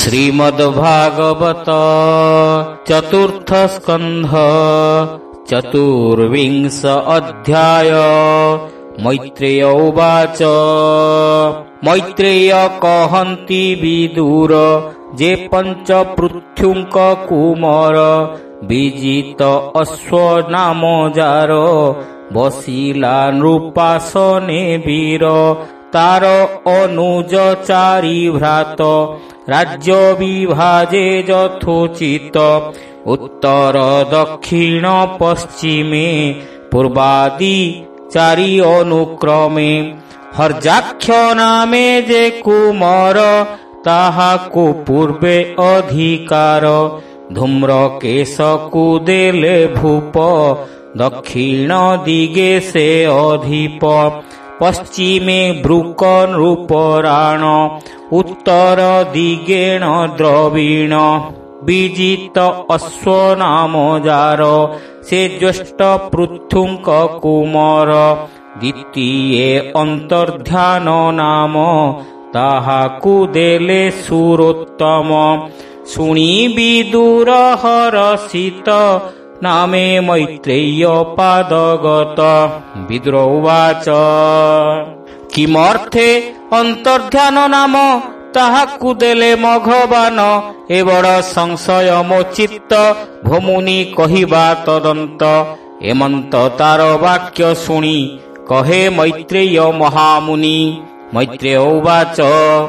ଶ୍ରୀମଦ୍ଭାଗବତ ଚତୁର୍ଥ ସ୍କନ୍ଧ ଚତୁର୍ବିଂଶ ଅଧ୍ୟାୟ। ମୈତ୍ରେୟ ଉବାଚ। ମୈତ୍ରେୟ କହନ୍ତି ବିଦୁର ଯେ ପଞ୍ଚ ପୃଥ୍ୱୀଙ୍କ କୁମର ବିଜିତ ଅଶ୍ୱ ନାମ ଯାର ବସିଲା ନୃପାସନେ ବୀର ତାର ଅନୁଜ ଚାରି ଭ୍ରାତ ରାଜ୍ୟ ବିଭାଜେ ଯଥୋଚିତ ଉତ୍ତର ଦକ୍ଷିଣ ପଶ୍ଚିମେ ପୂର୍ବାଦି ଚାରି ଅନୁକ୍ରମେ ହର୍ଯାକ୍ଷ ନାମେ ଯେ କୁମର ତାହାକୁ ପୂର୍ବେ ଅଧିକାର ଧୂମ୍ର କେଶକୁ ଦେଲେ ଭୂପ ଦକ୍ଷିଣ ଦିଗେ ସେ ଅଧିପ ପଶ୍ଚିମେ ବୃକ ନୃପରାଣ ଉତ୍ତର ଦିଗେଣ ଦ୍ରବିଣ ବିଜିତ ଅଶ୍ୱ ନାମ ଯାର ସେ ଜ୍ୟେଷ୍ଠ ପୃଥୁଙ୍କ କୁମର ଦ୍ୱିତୀୟ ଅନ୍ତର୍ଧ୍ୟାନ ନାମ ତାହାକୁ ଦେଲେ ସୁରୋତ୍ତମ ଶୁଣି ବିଦୁର ହରଷିତ ନାମେ ମୈତ୍ରେୟ ପାଦଗତ। ବିଦୁର ଉବାଚ। କିମର୍ଥେ ଅନ୍ତର୍ଧ୍ୟାନ ନାମ ତାହାକୁ ଦେଲେ ମଘବାନ ଏ ବଡ଼ ସଂଶୟ ମୋ ଚିତ୍ତ ଭୂମୁନି କହିବା ତଦନ୍ତ। ଏମନ୍ତ ତାର ବାକ୍ୟ ଶୁଣି କହେ ମୈତ୍ରେୟ ମହାମୁନି। ମୈତ୍ରେୟ ଉବାଚ।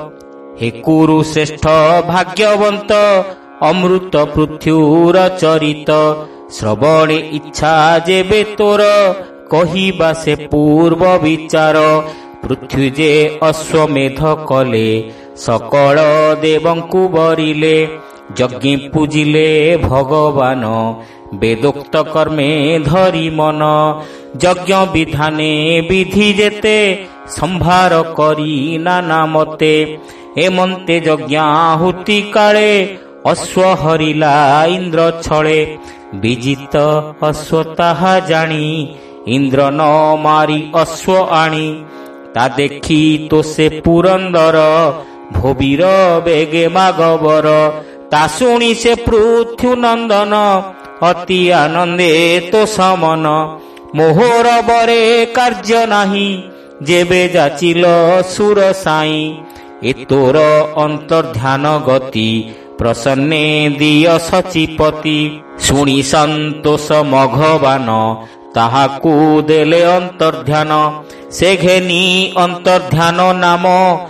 ହେ କୁରୁ ଶ୍ରେଷ୍ଠ ଭାଗ୍ୟବନ୍ତ ଅମୃତ ପୃଥ୍ୱୀର ଚରିତ ଶ୍ରବଣେ ଇଚ୍ଛା ଯେବେ ତୋର କହିବା ସେ ପୂର୍ବ ବିଚାର। ପୃଥ୍ୱୀ ଯେ ଅଶ୍ୱମେଧ କଲେ ସକଳ ଦେବଙ୍କୁ ବରିଲେ ଯଜ୍ଞେ ପୂଜିଲେ ଭଗବାନ ବେଦୋକ୍ତ କର୍ମେ ଧରି ମନ ଯଜ୍ଞ ବିଧାନେ ବିଧି ଯେତେ ସମ୍ଭାର କରି ନାନା ମତେ ଏମନ୍ତେ ଯଜ୍ଞାହୁତି କାଳେ ଅଶ୍ୱ ହରିଲା ଇନ୍ଦ୍ର ଛଳେ ବିଜିତ ଅଶ୍ୱ ତାହା ଜାଣି ଇନ୍ଦ୍ର ନ ମାରି ଅଶ୍ୱ ଆଣି ତା ଦେଖି ତ ସେ ପୁରନ୍ଦର ଭୋବୀର ବେଗେ ମାଗବର ତା ଶୁଣି ସେ ପୃଥ୍ୱୀ ନନ୍ଦନ ଅତି ଆନନ୍ଦେ ତ ସମନ ମୋହର ବରେ କାର୍ଯ୍ୟ ନାହିଁ ଯେବେ ଯାଚିଲ ସୁର ସାଇଁ ଏ ତୋର ଅନ୍ତର୍ଧ୍ୟାନ ଗତି ପ୍ରସନ୍ନେ ଦିଅ ସଚିପତି। ଶୁଣି ସନ୍ତୋଷ ମଘବାନ ତାହାକୁ ଦେଲେ ଅନ୍ତର୍ଧ୍ୟାନ ସେ ଘେନି ଅନ୍ତର୍ଧ୍ୟାନ ନାମ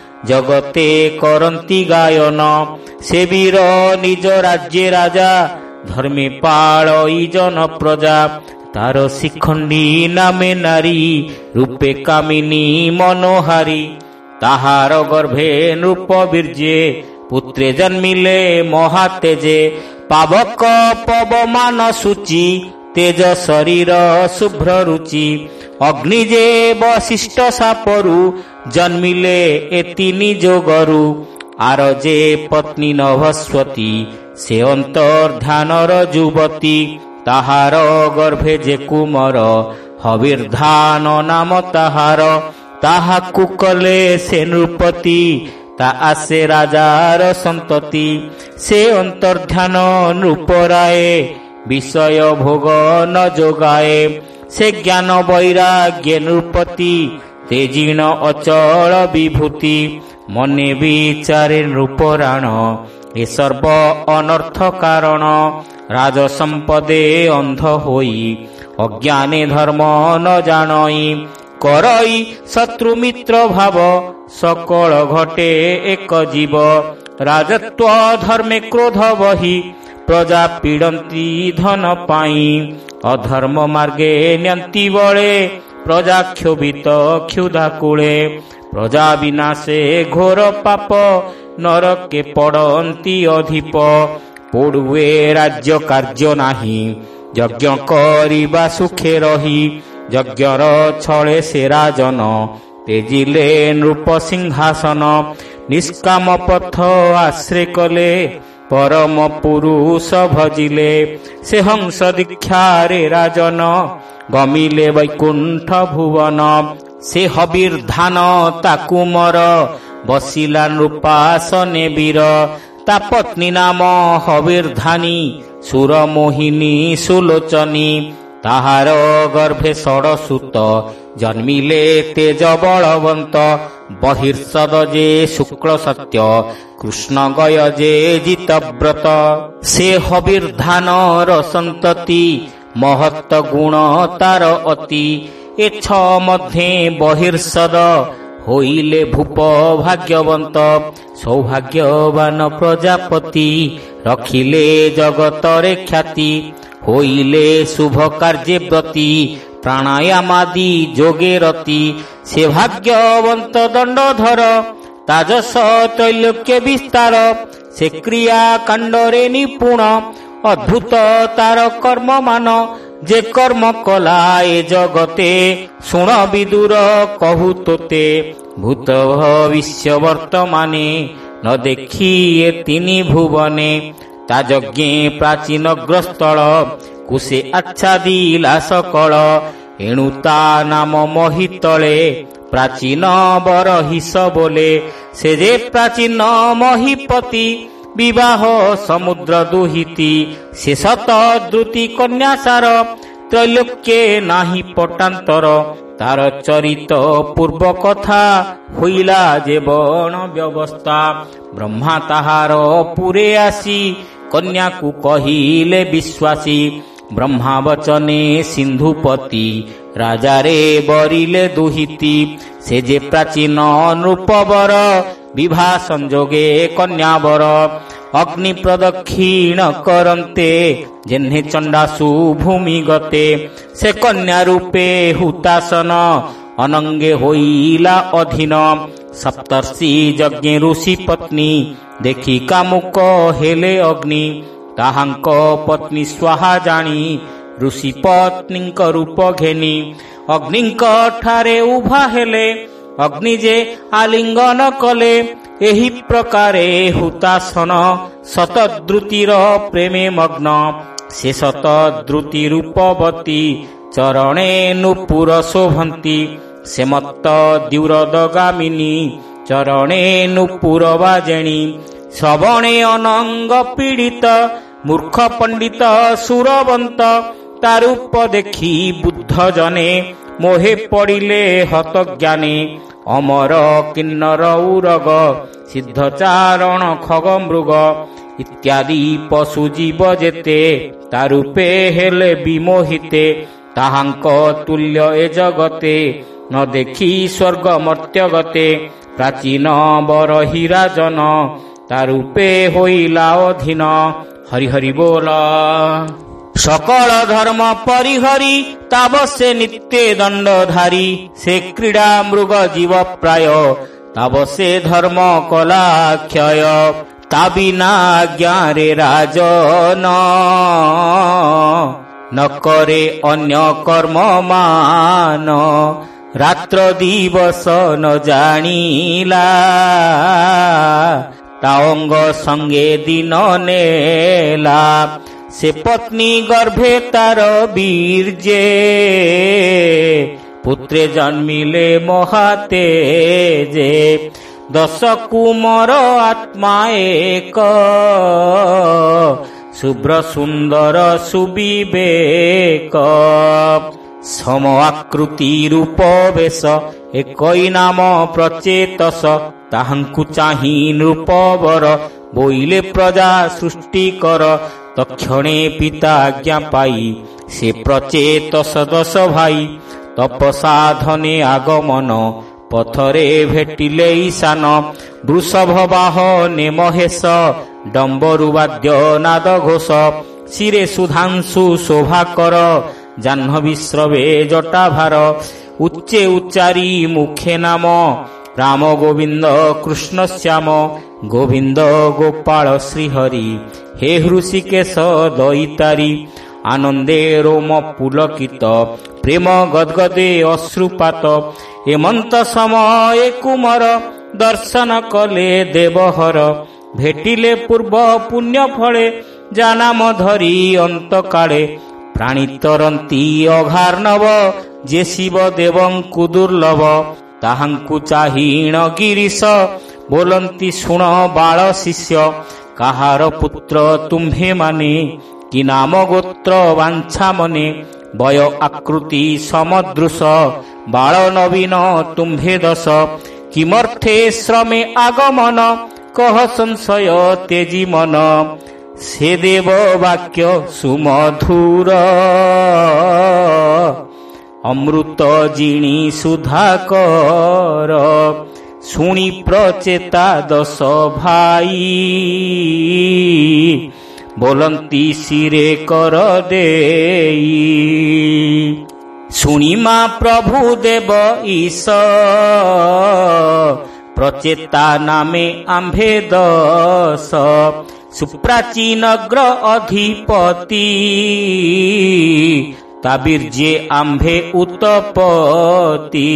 ଜଗତେ କରନ୍ତି ଗାୟନ ସେ ବୀର ନିଜ ରାଜ୍ୟ ରାଜା ଧର୍ମେ ପାଳଇ ଜନ ପ୍ରଜା ତାର ଶିଖଣ୍ଡୀ ନାମେ ନାରୀ ରୂପେ କାମିନୀ ମନୋହାରୀ ତାହାର ଗର୍ଭେ ନୃପ ବୀର୍ଯ୍ୟେ ପୁତ୍ରେ ଜନ୍ମିଲେ ମହାତେଜେ ପାବକ ପବମାନ ସୂଚି ତେଜ ଶରୀର ଶୁଭ୍ର ରୁଚି ଅଗ୍ନି ଯେ ବଶିଷ୍ଠ ସାପରୁ ଜନ୍ମିଲେ ଏ ତିନି ଯୋଗରୁ ଆର ଯେ ପତ୍ନୀ ନଭସ୍ୱତୀ ସେ ଅନ୍ତର୍ଧ୍ୟାନର ଯୁବତୀ ତାହାର ଗର୍ଭେ ଯେ କୁମର ହବିର୍ଧାନ ନାମ ତାହାର ତାହାକୁ କଲେ ସେ ନୃପତି ତା ଆସେ ରାଜାର ସନ୍ତତି ସେ ଅନ୍ତର୍ଧ୍ୟାନ ନୃପରାଏ ବିଷୟ ଭୋଗ ନ ଯୋଗାଏ ସେ ଜ୍ଞାନ ବୈରାଗ୍ୟ ନୃପତି ତେଜିଣ ଅଚଳ ବିଭୂତି ମନେ ବିଚାରେ ନୃପରାଣ ଏ ସର୍ବ ଅନର୍ଥ କାରଣ ରାଜସମ୍ପଦେ ଅନ୍ଧ ହୋଇ ଅଜ୍ଞାନେ ଧର୍ମ ନ ଜାଣଇ କରଇ ଶତ୍ରୁ ମିତ୍ର ଭାବ ସକଳ ଘଟେ ଏକ ଜୀବ ରାଜତ୍ୱ ଧର୍ମେ କ୍ରୋଧ ବହି ପ୍ରଜା ପୀଡ଼ନ୍ତି ଧନ ପାଇଁ ଅଧର୍ମ ମାର୍ଗେ ନ୍ୟନ୍ତି ବଳେ ପ୍ରଜା କ୍ଷୋଭିତ କ୍ଷୁଧା କୂଳେ ପ୍ରଜା ବିନାଶେ ଘୋର ପାପ ନରକେ ପଡ଼ନ୍ତି ଅଧିପ ପୋଡ଼ୁଏ ରାଜ୍ୟ କାର୍ଯ୍ୟ ନାହିଁ ଯଜ୍ଞ କରିବା ସୁଖେ ରହି ଯଜ୍ଞର ଛଳେ ସେ ରାଜନ ତେଜିଲେ ନୃପ ସିଂହାସନ ନିଷ୍କାମ ପଥ ଆଶ୍ରୟ କଲେ ପରମ ପୁରୁଷ ଭଜିଲେ ସେ ହଂସ ଦୀକ୍ଷାରେ ରାଜନ ଗମିଲେ ବୈକୁଣ୍ଠ ଭୁବନ ସେ ହବିର୍ଧାନ ତାକୁ ମର ବସିଲା ନୃପାସନେ ବୀର ତା ପତ୍ନୀ ନାମ ହବିର୍ଧାନୀ ସୁରମୋହିନୀ ସୁଲୋଚନୀ। ତାହାର ଗର୍ଭେ ଷଡ଼ସୁତ ଜନ୍ମିଲେ ତେଜ ବଳବନ୍ତ। ବହିର୍ଷଦ ଯେ ଶୁକ୍ଳ ସତ୍ୟ କୃଷ୍ଣ ଗୟ ଯେ ଜିତବ୍ରତ। ସେ ହବିର୍ଧାନର ସନ୍ତତି ମହତ୍ତ ଗୁଣ ତାର ଅତି। ଏ ଛ ମଧ୍ୟେ ବହିର୍ଷଦ ହୋଇଲେ ଭୂପ ଭାଗ୍ୟବନ୍ତ। ସୌଭାଗ୍ୟବାନ ପ୍ରଜାପତି ରଖିଲେ ଜଗତରେ ଖ୍ୟାତି। ହୋଇଲେ ଶୁଭ କାର୍ଯ୍ୟ ବ୍ରତୀ ପ୍ରାଣାୟାମାଦି ଯୋଗେ ରତି। ସେ ଭାଗ୍ୟବନ୍ତ ଦଣ୍ଡଧର ତାଜସ ତ୍ରୈଲୋକ୍ୟ ବିସ୍ତାର। ସେ କ୍ରିୟା କାଣ୍ଡରେ ନିପୁଣ ଅଦ୍ଭୁତ ତାର କର୍ମମାନ। ଯେ କର୍ମ କଲା ଏ ଜଗତେ ଶୁଣ ବିଦୁର କହୁ ତୋତେ। ଭୂତ ଭବିଷ୍ୟ ବର୍ତ୍ତମାନେ ନ ଦେଖି ଏ ତିନି ଭୁବନେ। ତା ଯଜ୍ଞେ ପ୍ରାଚୀନ ଗ୍ରସ୍ଥଳ କୁଶେ ଆଚ୍ଛାଦିଲା ସକଳ। ଏଣୁ ତା ନାମ ମହିତଳେ ପ୍ରାଚୀନ ବରହିଷ ବୋଲେ। ସେ ଯେ ପ୍ରାଚୀନ ମହିପତି ବିବାହ ସମୁଦ୍ର ଦୁହିତି। ସେ ସତ ଦ୍ରୁତି କନ୍ୟାସାର ତ୍ରୈଲୋକ୍ये ନାହିଁ ପଟାନ୍ତର। ତାର ଚରିତ ପୂର୍ବ କଥା ହୋଇଲା ଯେ ବଣ ବ୍ୟବସ୍ଥା। ବ୍ରହ୍ମା ତାହାର ପୁରେ ଆସି କନ୍ୟାକୁ କହିଲେ ବିଶ୍ୱାସୀ। ବ୍ରହ୍ମା ବଚନେ ସିନ୍ଧୁପତି ରାଜାରେ ବରିଲେ ଦୁହିତି। ସେ ଯେ ପ୍ରାଚୀନ ନୃପବର ବିଭା ସଂଯୋଗେ କନ୍ୟାବର। ଅଗ୍ନି ପ୍ରଦକ୍ଷିଣ କରନ୍ତେ ଯେହ୍ନେ ଚଣ୍ଡାସୁ ଭୂମି ଗତେ। ସେ କନ୍ୟା ରୂପେ ହୁତାସନ ଅନଙ୍ଗେ ହୋଇଲା ଅଧୀନ। ସପ୍ତର୍ଷି ଯଜ୍ଞେ ଋଷି ପତ୍ନୀ ଦେଖି କାମୁକ ହେଲେ ଅଗ୍ନି। ତାହାଙ୍କ ପତ୍ନୀ ସ୍ୱାହା ଜାଣି ଋଷି ପତ୍ନୀଙ୍କ ରୂପ ଘେନି। ଅଗ୍ନିଙ୍କ ଠାରେ ଉଭା ହେଲେ ଅଗ୍ନି ଯେ ଆଲିଙ୍ଗନ କଲେ। ଏହି ପ୍ରକାରେ ହୁତାସନ ଶତଦ୍ରୁତିର ପ୍ରେମେ ମଗ୍ନ। ସେ ଶତଦ୍ରୁତି ରୂପବତୀ ଚରଣେ ନୂପୁର ଶୋଭନ୍ତି। ସେ ମତ୍ତ ଦ୍ୟୁରଦଗାମିନୀ ଚରଣେ ନୂପୁର ବାଜେଣୀ। ଶ୍ରବଣେ ଅନଙ୍ଗ ପୀଡ଼ିତ ମୂର୍ଖ ପଣ୍ଡିତ ସୁରବନ୍ତ। ତା ରୂପ ଦେଖି ବୁଦ୍ଧ ଜନେ ମୋହେ ପଡ଼ିଲେ ହତଜ୍ଞାନେ। ଅମର କିନ୍ନର ଉରଗ ସିଦ୍ଧ ଚାରଣ ଖଗ ମୃଗ ଇତ୍ୟାଦି ପଶୁ ଜୀବ ଯେତେ ତା ରୂପେ ହେଲେ ବିମୋହିତେ। ତାହାଙ୍କ ତୁଲ୍ୟ ଏ ଜଗତେ ନ ଦେଖି ସ୍ୱର୍ଗ ମର୍ତ୍ତ୍ୟଗତେ। ପ୍ରାଚୀନ ବରହିରାଜନ ତା ରୂପେ ହୋଇଲା ଅଧୀନ। ହରି ହରି ବୋଲ। ସକଳ ଧର୍ମ ପରିହରି ତାବସେ ନିତ୍ୟ ଦଣ୍ଡଧାରୀ। ସେ କ୍ରୀଡ଼ା ମୃଗ ଜୀବ ପ୍ରାୟ ତାବସେ ଧର୍ମ କଲା କ୍ଷୟ। ତା ବିନା ଆଜ୍ଞାରେ ରାଜନ ନ କରେ ଅନ୍ୟ କର୍ମ ମାନ। ରାତ୍ର ଦିବସ ନ ଜାଣିଲା ତା ଅଙ୍ଗ ସଙ୍ଗେ ଦିନ ନେଲା। ସେ ପତ୍ନୀ ଗର୍ଭେ ତାର ବୀର୍ଯ୍ୟେ ପୁତ୍ରେ ଜନ୍ମିଲେ ମହାତେଜେ। 10 କୁମର ଆତ୍ମା ଏକ ଶୁଭ୍ର ସୁନ୍ଦର ସୁବିବେକ। ସମ ଆକୃତି ରୂପ ବେଶ ଏକଇ ନାମ ପ୍ରଚେତସ। ତାହାଙ୍କୁ ଚାହିଁ ନୃପବର ବୋଇଲେ ପ୍ରଜା ସୃଷ୍ଟି କର। ତକ୍ଷଣେ ପିତା ଆଜ୍ଞା ପାଇ ସେ ପ୍ରଚେତସ 10 ଭାଇ। ତପସାଧନେ ଆଗମନ ପଥରେ ଭେଟିଲେ ଈଶାନ। ବୃଷଭ ବାହନେ ମହେଶ ଡମ୍ବରୁ ବାଦ୍ୟ ନାଦ ଘୋଷ। ଶିରେ ସୁଧାଂଶୁ ଶୋଭାକର ଜାହ୍ନବୀ ସ୍ରବେ ଜଟାଭାର। ଉଚ୍ଚେ ଉଚ୍ଚାରି ମୁଖେ ନାମ ରାମ ଗୋବିନ୍ଦ କୃଷ୍ଣ ଶ୍ୟାମ। ଗୋବିନ୍ଦ ଗୋପାଳ ଶ୍ରୀହରି ହେ ହୃଷିକେଶ ଦଇତାରି। ଆନନ୍ଦେ ରୋମ ପୁଲକିତ ପ୍ରେମ ଗଦଗଦେ ଅଶ୍ରୁପାତ। ଏମନ୍ତ ସମୟ କୁମର ଦର୍ଶନ କଲେ ଦେବହର। ଭେଟିଲେ ପୂର୍ବ ପୁଣ୍ୟ ଫଳେ ଜାନାମ ଧରି ଅନ୍ତକାଳେ। ପ୍ରାଣୀ ତରନ୍ତି ଅଘାର୍ଣ୍ଣବ ଯେ ଶିବ ଦେବଙ୍କୁ ଦୁର୍ଲଭ। ତାହାଙ୍କୁ ଚାହିଣ ଗିରିଶ ବୋଲନ୍ତି ଶୁଣ ବାଳ ଶିଷ୍ୟ। କାହାର ପୁତ୍ର ତୁମ୍ଭେ ମାନେ, କି ନାମ ଗୋତ୍ର ବାଞ୍ଛା ମନେ, ବୟ ଆକୃତି ସମଦୃଶ, ବାଳ ନବୀନ ତୁମ୍ଭେ ଦଶ, କିମର୍ଥେ ଶ୍ରମେ ଆଗମନ, କହ ସଂଶୟ ତେଜି ମନ, ସେ ଦେବ ବାକ୍ୟ ସୁମଧୁର, ଅମୃତ ଜିଣି ସୁଧାକର, ଶୁଣି ପ୍ରଚେତା ଦଶ ଭାଇ, ବୋଲନ୍ତି ଶିରେ କର ଦେଇ, ଶୁଣିମା ପ୍ରଭୁ ଦେବ ଈଶ, ପ୍ରଚେତା ନାମେ ଆମ୍ଭେ ଦଶ, ସୁପ୍ରାଚୀନଗ୍ର ଅଧିପତି, ତାବିର୍ଯ୍ୟେ ଆମ୍ଭେ ଉତ୍ତପତି,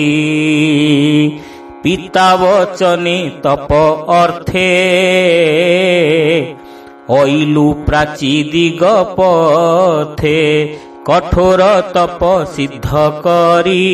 ପିତା ବଚନେ ତପ ଅର୍ଥେ, ଅଇଲୁ ପ୍ରାଚୀ ଦିଗ ପଥେ, କଠୋର ତପ ସିଦ୍ଧ କରି,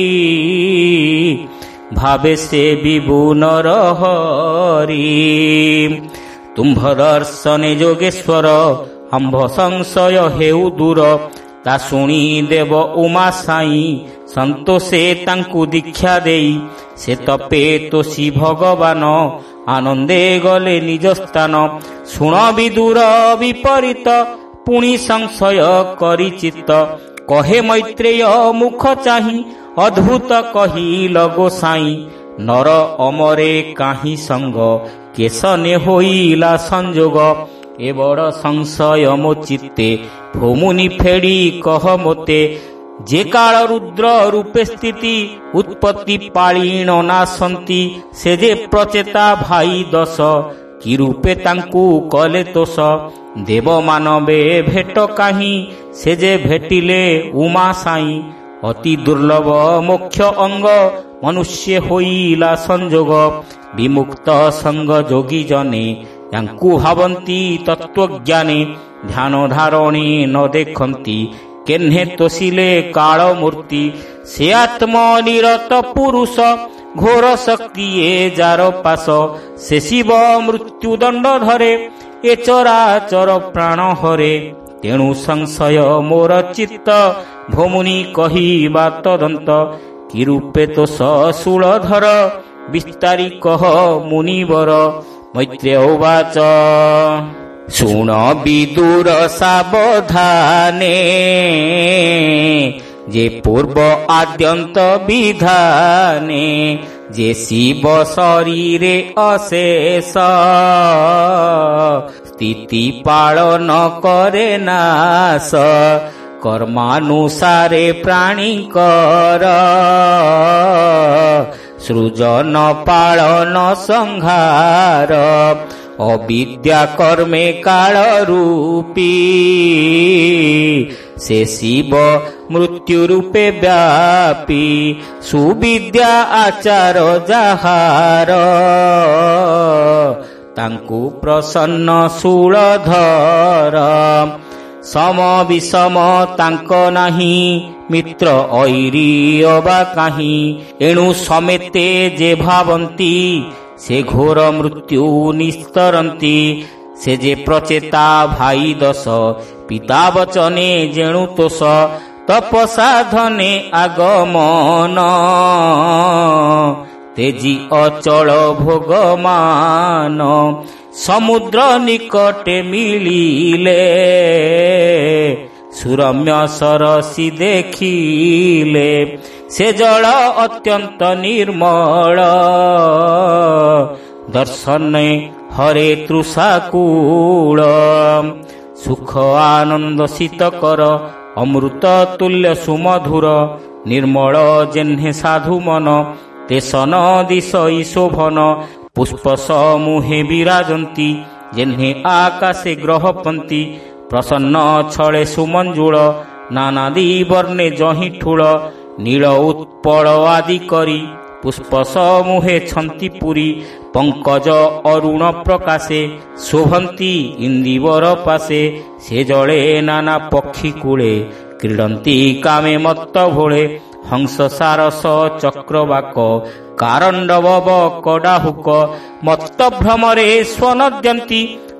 ଭାବେ ସେ ବିଭୁନର ହରି, ତୁମ୍ଭ ଦର୍ଶନେ ଯୋଗେଶ୍ୱର, ଆମ୍ଭ ସଂଶୟ ହେଉ ଦୂର, ତା ଶୁଣି ଦେବ ଉମା ସାଇଁ, ସନ୍ତୋଷେ ତାଙ୍କୁ ଦୀକ୍ଷା ଦେଇ, ସେ ତପେ ତୋଷୀ ଭଗବାନ, ଆନନ୍ଦେ ଗଲେ ନିଜ ସ୍ଥାନ, ଶୁଣ ବିଦୁର ବିପରୀତ, ପୁଣି ସଂଶୟ କରିଚିତ, କହେ ମୈତ୍ରେୟ ମୁଖ ଚାହିଁ, ଅଦ୍ଭୁତ କହିଲ ଗୋସାଇଁ, ନର ଅମରେ କାହିଁ ସଙ୍ଗ, କେଶନେ ହୋଇଲା ସଂଯୋଗ, ଏ ବଡ଼ ସଂଶୟ ମୋ ଚିତ୍ତେ, ଭୋମୁନି ଫେଡ଼ି କହ ମୋତେ, ଯେ କାଳ ରୁଦ୍ର ରୂପେ ସ୍ଥିତି, ଉତ୍ପତ୍ତି ପାଳିଣ ନାସନ୍ତି, ସେ ଯେ ପ୍ରଚେତା ଭାଇ ଦଶ, କି ରୂପେ ତାଙ୍କୁ କଲେ ତୋଷ, ଦେବ ମାନବେ ଭେଟ କାହିଁ, ସେ ଯେ ଭେଟିଲେ ଉମା ସାଇଁ, ଅତି ଦୁର୍ଲଭ ମୋକ୍ଷ ଅଙ୍ଗ, ମନୁଷ୍ୟ ହୋଇଲା ସଂଯୋଗ, ବିମୁକ୍ତ ସଙ୍ଗ ଯୋଗୀ ଜନେ, ୟାଙ୍କୁ ଭାବନ୍ତି ତତ୍ତ୍ୱଜ୍ଞାନେ, ଧ୍ୟାନ ଧାରଣୀ ନ ଦେଖନ୍ତି, କେହ୍ନେ ତୋଷିଲେ କାଳ ମୂର୍ତ୍ତି, ସେ ଆତ୍ମ ନିରତ ପୁରୁଷ, ଘୋର ଶକ୍ତି ଏ ଯାର ପାଶ, ସେ ଶିବ ମୃତ୍ୟୁ ଦଣ୍ଡ ଧରେ, ଏ ଚରାଚର ପ୍ରାଣ ହରେ, ତେଣୁ ସଂଶୟ ମୋର ଚିତ୍ତ, ଭୋମୁନି କହିବା ତଦନ୍ତ, କି ରୂପେ ତୋଷ ଶୂଳଧର, ବିସ୍ତାରି କହ ମୁନିବର, ମୈତ୍ରେୟ ଉବାଚ, ଶୁଣ ବିଦୁର ସାବଧାନେ, ଯେ ପୂର୍ବ ଆଦ୍ୟନ୍ତ ବିଧାନେ, ଯେ ଶିବ ଶରୀରେ ଅଶେଷ, ସ୍ଥିତି ପାଳନ କରେ ନାଶ, କର୍ମାନୁସାରେ ପ୍ରାଣୀଙ୍କର, ସୃଜନ ପାଳନ ସଂହାର, ଅବିଦ୍ୟା କର୍ମେ କାଳ ରୂପୀ, ସେ ଶିବ ମୃତ୍ୟୁ ରୂପେ ବ୍ୟାପୀ, ସୁବିଦ୍ୟା ଆଚାର ଯାହାର, ତାଙ୍କୁ ପ୍ରସନ୍ନ ଶୂଳଧର, ସମ ବିଷମ ତାଙ୍କ ନାହିଁ, ମିତ୍ର ଐରୀ ଅବା କାହିଁ, ଏଣୁ ସମେତେ ଯେ ଭାବନ୍ତି, ସେ ଘୋର ମୃତ୍ୟୁ ନିସ୍ତରନ୍ତି, ସେ ଯେ ପ୍ରଚେତା ଭାଇ ଦଶ, ପିତା ବଚନେ ଯେଣୁ ତୋଷ, ତପସାଧନେ ଆଗମନ, ତେଜି ଅଚଳ ଭୋଗମାନ, ସମୁଦ୍ର ନିକଟେ ମିଳିଲେ, ସୁରମ୍ୟ ସରସି ଦେଖିଲେ, ସେ ଜଳ ଅତ୍ୟନ୍ତ ନିର୍ମଳ, ଦର୍ଶନେ ହରେ ତୃଷାକୁଳ, ସୁଖ ଆନନ୍ଦ ଶୀତକର, ଅମୃତ ତୁଲ୍ୟ ସୁମଧୁର, ନିର୍ମଳ ଯେହ୍ନେ ସାଧୁ ମନ, ତେସନ ଦିଶଇ ଶୋଭନ, ପୁଷ୍ପ ସମୂହେ ବିରାଜନ୍ତି, ଯେହ୍ନେ ଆକାଶେ ଗ୍ରହପନ୍ତି, ପ୍ରସନ୍ନ ଛଳେ ସୁମଞ୍ଜୁଳ, ନାନାଦି ବର୍ଣ୍ଣେ ଯହିଁ ଠୁଳ, ନୀଳ ଉତ୍ପଳ ଆଦି କରି, ପୁଷ୍ପ ସମୂହେ ଛନ୍ତି ପୁରୀ, ପଙ୍କଜ ଅରୁଣ ପ୍ରକାଶେ, ଶୋଭନ୍ତି ଇନ୍ଦିବର ପାଶେ, ସେ ଜଳେ ନାନା ପକ୍ଷୀ କୂଳେ, କ୍ରୀଡ଼ନ୍ତି କାମେ ମତ୍ତ ଭୋଳେ, ହଂସ ସାରସ ଚକ୍ରବାକ, କାରଣ୍ଡବବ କଡାହୁକ, ମତ୍ତ ଭ୍ରମରେ ସ୍ୱନଦ୍ୟନ୍ତି,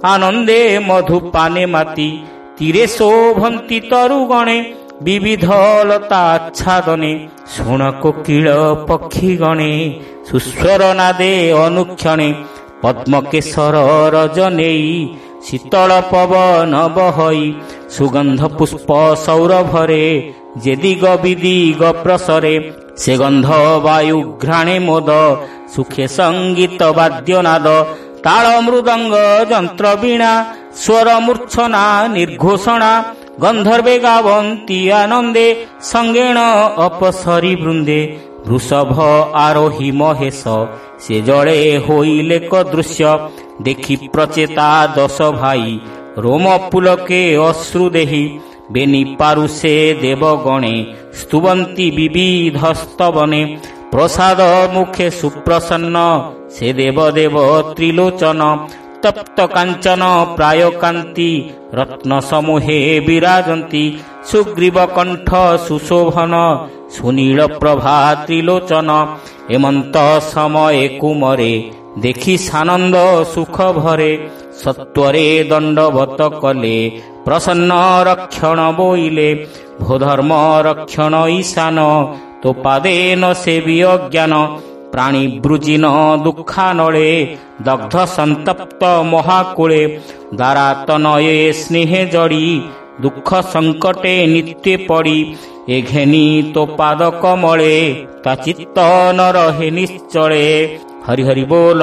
ଆନନ୍ଦେ ମଧୁପାନେ ମାତି ତୀରେ ଶୋଭନ୍ତି ତରୁଗଣେ ବିବିଧ ଲତା ଆଚ୍ଛାଦନେ ଶୁଣ କୋକିଳ ପକ୍ଷୀଗଣେ ସୁସ୍ୱର ନାଦେ ଅନୁକ୍ଷଣେ ପଦ୍ମକେଶର ରଜନେଇ ଶୀତଳ ପବନ ବହଇ ସୁଗନ୍ଧ ପୁଷ୍ପ ସୌରଭରେ ଯେ ଦିଗ ବିଦିଗ ପ୍ରସରେ ସେ ଗନ୍ଧ ବାୟୁ ଘ୍ରାଣେ ମୋଦ ସୁଖେ ସଙ୍ଗୀତ ବାଦ୍ୟନାଦ ତାଳ ମୃଦଙ୍ଗ ଯନ୍ତ୍ର ବୀଣା ସ୍ୱର ମୂର୍ଚ୍ଛନା ନିର୍ଘୋଷଣା ଗନ୍ଧର୍ବେ ଗାବନ୍ତି ଆନନ୍ଦେ ସଙ୍ଗେଣ ଅପସରି ବୃନ୍ଦେ ବୃଷଭ ଆରୋହୀ ମହେଶ ସେ ଜଳେ ହୋଇଲେ କ ଦୃଶ୍ୟ ଦେଖି ପ୍ରଚେତା ଦଶ ଭାଇ ରୋମ ପୁଲକେ ଅଶ୍ରୁ ଦେହି ବେନି ପାରୁ ସେ ଦେବଗଣେ ସ୍ତୁବନ୍ତି ବିବିଧ ସ୍ତବନେ ପ୍ରସାଦ ମୁଖେ ସୁପ୍ରସନ୍ନ ସେ ଦେବ ଦେବ ତ୍ରିଲୋଚନ ତପ୍ତ କାଞ୍ଚନ ପ୍ରାୟ କାନ୍ତି ରତ୍ନ ସମୂହେ ବିରାଜନ୍ତି ସୁଗ୍ରୀବ କଣ୍ଠ ସୁଶୋଭନ ସୁନୀଳ ପ୍ରଭା ତ୍ରିଲୋଚନ ଏମନ୍ତ ସମୟେ କୁମରେ ଦେଖି ସାନନ୍ଦ ସୁଖ ଭରେ ସତ୍ୱରେ ଦଣ୍ଡବତ କଲେ ପ୍ରସନ୍ନ ରକ୍ଷଣ ବୋଇଲେ ଭୋ ଧର୍ମ ରକ୍ଷଣ ঈଶାନ ତୋ ପାଦେନ ସେବି ଅଜ୍ଞାନ ପ୍ରାଣୀ ବୃଜିନ ଦୁଃଖାନଳେ ଦଗ୍ଧ ସନ୍ତପ୍ତ ମହାକୁଳେ ଦାରାତନୟେ ସ୍ନେହେ ଜଡ଼ି ଦୁଃଖ ସଙ୍କଟେ ନିତ୍ୟ ପଡ଼ି ଏ ଘେନି ତୋ ପାଦ କମଳେ ତା ଚିତ୍ତ ନ ରହେ ନିଶ୍ଚଳେ। ହରି ହରି ବୋଲ।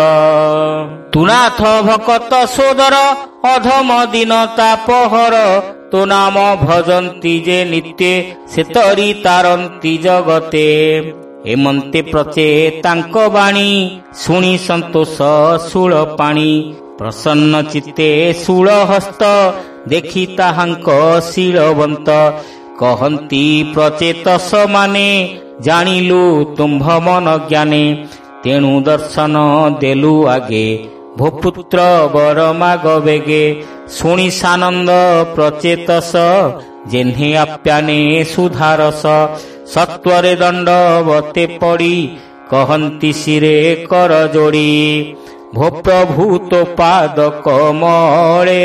ତୁନାଥ ଭକତ ସୋଦର ଅଧମ ଦିନ ତାପହର ତୋ ନାମ ଭଜନ୍ତି ଯେ ନିତ୍ୟ ସେ ତରି ତାରନ୍ତି ଜଗତେ ଏମନ୍ତେ ପ୍ରଚେ ତାଙ୍କ ବାଣୀ ଶୁଣି ସନ୍ତୋଷ ଶୂଳ ପାଣି ପ୍ରସନ୍ନ ଚିତ୍ତେ ଶୂଳ ହସ୍ତ ଦେଖି ତାହାଙ୍କ ଶୀଳବନ୍ତ କହନ୍ତି ପ୍ରଚେତସ ମାନେ ଜାଣିଲୁ ତୁମ୍ଭ ମନ ଜ୍ଞାନେ ତେଣୁ ଦର୍ଶନ ଦେଲୁ ଆଗେ ଭୂପୁତ୍ର ବର ମାଗ ବେଗେ ଶୁଣି ସାନନ୍ଦ ପ୍ରଚେତସ ଯେହ୍ନେ ଆପ୍ୟାନେ ସୁଧାରସ ସତ୍ୱରେ ଦଣ୍ଡବତେ ପଡ଼ି କହନ୍ତି ଶିରେ କର ଯୋଡ଼ି ଭୋ ପ୍ରଭୁ ତୋ ପାଦ କମଳେ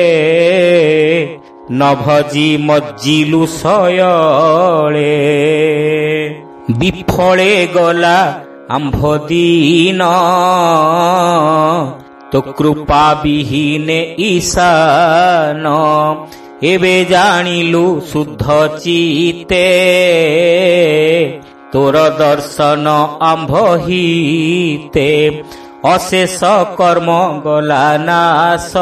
ନ ଭଜି ମଜ୍ଜିଲୁ ଶୟଳେ ବିଫଳେ ଗଲା ଆମ୍ଭ ଦିନ ତୋ କୃପା ବିହୀନେ ঈଶାନ ଏବେ ଜାଣିଲୁ ଶୁଦ୍ଧ ଚିତେ ତୋର ଦର୍ଶନ ଆମ୍ଭ ହିତେ ଅଶେଷ କର୍ମ ଗଲା ନାଶ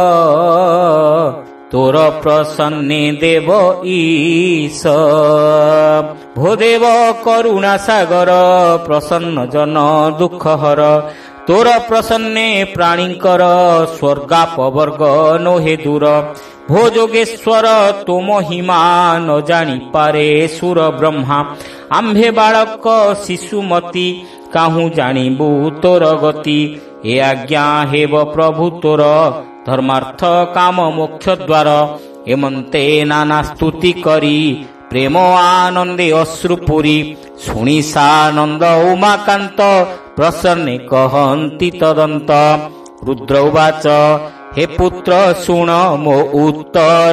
ତୋର ପ୍ରସନ୍ନେ ଦେବ ଈଶ ଭୋ ଦେବ କରୁଣା ସାଗର ପ୍ରସନ୍ନ ଜନ ଦୁଃଖ ହର ତୋର ପ୍ରସନ୍ନେ ପ୍ରାଣୀଙ୍କର ସ୍ୱର୍ଗାପବର୍ଗ ନୋହେ ଦୂର ଭୋ ଯୋଗେଶ୍ୱର ତୋ ମହିମା ନ ଜାଣିପାରେ ସୁର ବ୍ରହ୍ମା ଆମ୍ଭେ ବାଳକ ଶିଶୁମତି କାହୁଁ ଜାଣିବୁ ତୋର ଗତି ଏ ଆଜ୍ଞା ହେବ ପ୍ରଭୁ ତୋର ଧର୍ମାର୍ଥ କାମ ମୋକ୍ଷ ଦ୍ୱାର ଏମନ୍ତେ ନାନା ସ୍ତୁତି କରି ପ୍ରେମ ଆନନ୍ଦେ ଅଶ୍ରୁପୁରୀ ଶୁଣି ସାନନ୍ଦ ଉମାକାନ୍ତ ପ୍ରସନ୍ନେ କହନ୍ତି ତଦନ୍ତ ରୁଦ୍ର ଉବାଚ ହେ ପୁତ୍ର ଶୁଣ ମୋ ଉତ୍ତର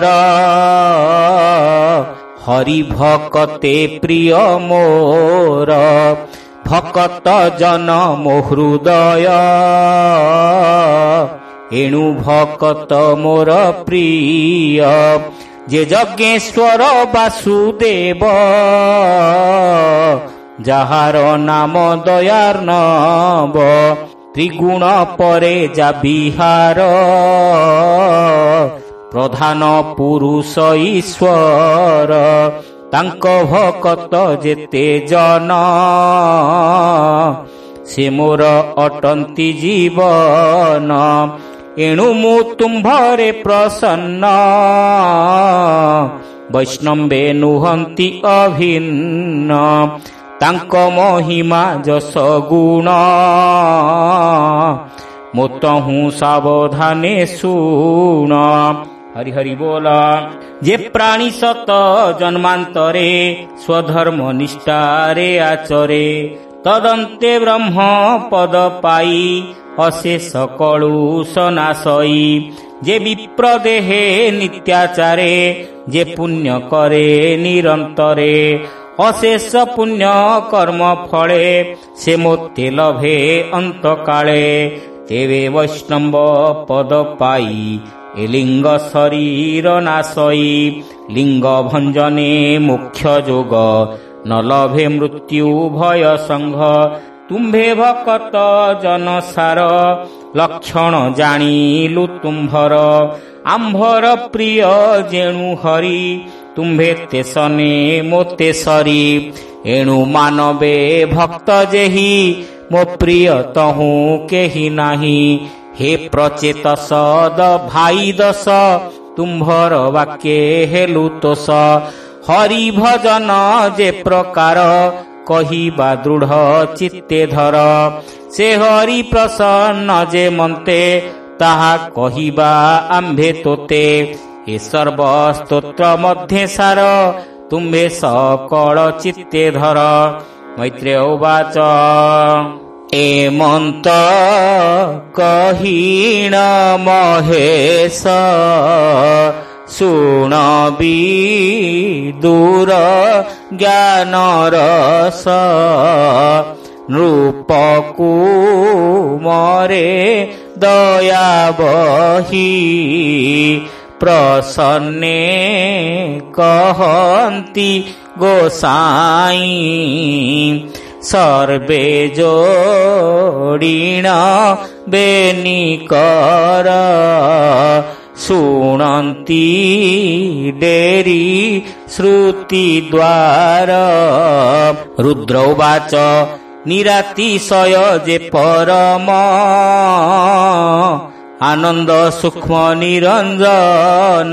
ହରି ଭକତେ ପ୍ରିୟ ମୋର ଭକତ ଜନ ମୋ ହୃଦୟ ଏଣୁ ଭକତ ମୋର ପ୍ରିୟ ଯେ ଯଜ୍ଞେଶ୍ୱର ବାସୁଦେବ ଯାହାର ନାମ ଦୟାର୍ଣ୍ଣବ ତ୍ରିଗୁଣ ପରେ ଯା ବିହାର ପ୍ରଧାନ ପୁରୁଷ ଈଶ୍ୱର ତାଙ୍କ ଭକତ ଯେତେ ଜନ ସେ ମୋର ଅଟନ୍ତି ଜୀବନ ଏଣୁ ମୁଁ ତୁମ୍ଭରେ ପ୍ରସନ୍ନ ବୈଷ୍ଣବେ ନୁହନ୍ତି ଅଭିନ୍ନ ତାଙ୍କ ମହିମା ଯଶ ଗୁଣ ମୋତହୁଁ ସାବଧାନେ ଶୁଣ। ହରି ହରି ବୋଲ। ଯେ ପ୍ରାଣୀ ସତ ଜନ୍ମାନ୍ତରେ ସ୍ୱଧର୍ମ ନିଷ୍ଠାରେ ଆଚରେ ତଦନ୍ତେ ବ୍ରହ୍ମ ପଦ ପାଇ ଅଶେଷ କଳୁଷ ନାଶଇ ଯେ ବିପ୍ର ଦେହେ ନିତ୍ୟାଚାରେ, ଯେ ପୁଣ୍ୟ କରେ ନିରନ୍ତରେ, ଅଶେଷ ପୁଣ୍ୟ କର୍ମ ଫଳେ, ସେ ମୋତେ ଲଭେ ଅନ୍ତକାଳେ। ତେବେ ବୈଷ୍ଣବ ପଦ ପାଇ, ଏ ଲିଙ୍ଗ ଶରୀର ନାଶଇ, ଲିଙ୍ଗ ଭଞ୍ଜନେ ମୁଖ୍ୟ ଯୋଗ, ନ ଲଭେ ମୃତ୍ୟୁ ଭୟ ସଂଘ। ତୁମ୍ଭେ ଭକତ ଜନସାର, ଲକ୍ଷଣ ଜାଣିଲୁ ତୁମ୍ଭର, ଆମ୍ଭର ପ୍ରିୟ ଯେଣୁ ହରି, ତୁମ୍ଭେ ତେସନେ ମୋତେ ସରି। ଏଣୁ ମାନବେ ଭକ୍ତ ଯେହି, ମୋ ପ୍ରିୟ ତହୁଁ କେହି ନାହିଁ। ହେ ପ୍ରଚେତ ସଦ ଭାଇ ଦଶ, ତୁମ୍ଭର ବାକ୍ୟେ ହେଲୁ ତୋଷ। ହରି ଭଜନ ଯେ ପ୍ରକାର, କହିବା ଦୃଢ଼ ଚିତ୍ତେ ଧର। ସେ ହରି ପ୍ରସନ୍ନ ଯେ ମନ୍ତେ, ତାହା କହିବା ଆମ୍ଭେ ତୋତେ। ଏ ସର୍ବ ସ୍ତୋତ୍ର ମଧ୍ୟେ ସାର, ତୁମ୍ଭେ ସକଳ ଚିତ୍ତେ ଧର। ମୈତ୍ରେୟ ଉବାଚ ଏମନ୍ତ କହିଣ ମହେଶ, ଶୁଣ ବିଦୁର ଜ୍ଞାନ ରସ। ନୃପକୁ ମରେ ଦୟା ବହି, ପ୍ରସନ୍ନେ କହନ୍ତି ଗୋସାଇଁ। ସର୍ବେ ଯୋଡ଼ିଣ ବେନିକର, ଶୁଣନ୍ତି ଡେରି ଶ୍ରୁତି ଦ୍ୱାର। ରୁଦ୍ର ଉବାଚ ନିରାତିଶୟ ଯେ ପରମ, ଆନନ୍ଦ ସୂକ୍ଷ୍ମ ନିରଞ୍ଜନ।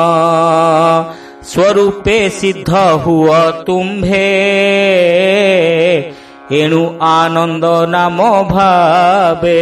ସ୍ୱରୂପେ ସିଦ୍ଧ ହୁଅ ତୁମ୍ଭେ, ଏଣୁ ଆନନ୍ଦ ନାମ ଭାବେ।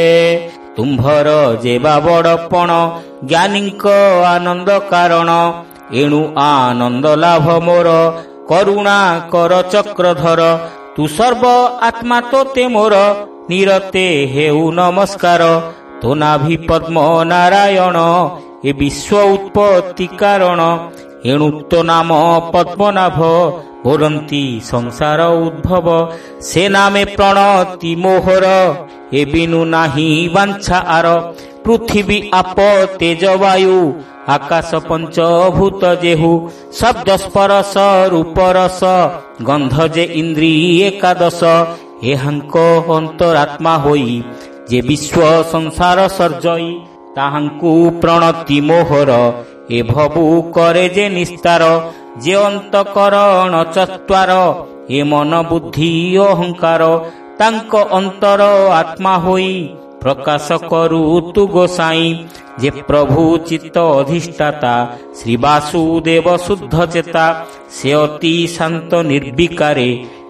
ତୁମ୍ଭର ଯେବା ବଡ଼ପଣ, ଜ୍ଞାନୀଙ୍କ ଆନନ୍ଦ କାରଣ। ଏଣୁ ଆନନ୍ଦ ଲାଭ ମୋର, କରୁଣା କର ଚକ୍ରଧର। ତୁ ସର୍ବ ଆତ୍ମା ତୋତେ ମୋର, ନିରତେ ହେଉ ନମସ୍କାର। ତୋ ନାଭି ପଦ୍ମ ନାରାୟଣ, ଏ ବିଶ୍ୱ ଉତ୍ପତ୍ତି କାରଣ। ଏଣୁ ତୋ ନାମ ପଦ୍ମନାଭ, ବୋଲନ୍ତି ସଂସାର ଉଦ୍ଭବ। ସେ ନାମେ ପ୍ରଣତି ମୋହର, ଏ ବିନୁ ନାହିଁ ବାଞ୍ଛା ଆର। ପୃଥିବୀ ଆପ ତେଜ ବାୟୁ, ଆକାଶ ପଞ୍ଚଭୂତ ଯେହୁ। ଶବ୍ଦ ସ୍ପରଶ ରୂପ ରସ, ଗନ୍ଧ ଯେ ଇନ୍ଦ୍ରିୟ ଏକାଦଶ। ଏହାଙ୍କ ଅନ୍ତରାତ୍ମା ହୋଇ, ଯେ ବିଶ୍ୱ ସଂସାର ସର୍ଜଇ। ତାହାଙ୍କୁ ପ୍ରଣତି ମୋହର, ଏ ଭବୁ କରେ ଯେ ନିସ୍ତାର। ଯେ ଅନ୍ତକରଣ ଚତ୍ୱାର, ଏ ମନ ବୁଦ୍ଧି ଅହଙ୍କାର। ତାଙ୍କ ଅନ୍ତର ଆତ୍ମା ହୋଇ, ପ୍ରକାଶ କରୁ ତୁ ଗୋସାଇଁ। ଯେ ପ୍ରଭୁ ଚିତ୍ତ ଅଧିଷ୍ଠାତା, ଶ୍ରୀ ବାସୁଦେବ ଶୁଦ୍ଧ ଚେତା। ସେ ଅତି ଶାନ୍ତ ନିର୍ବିକାରେ,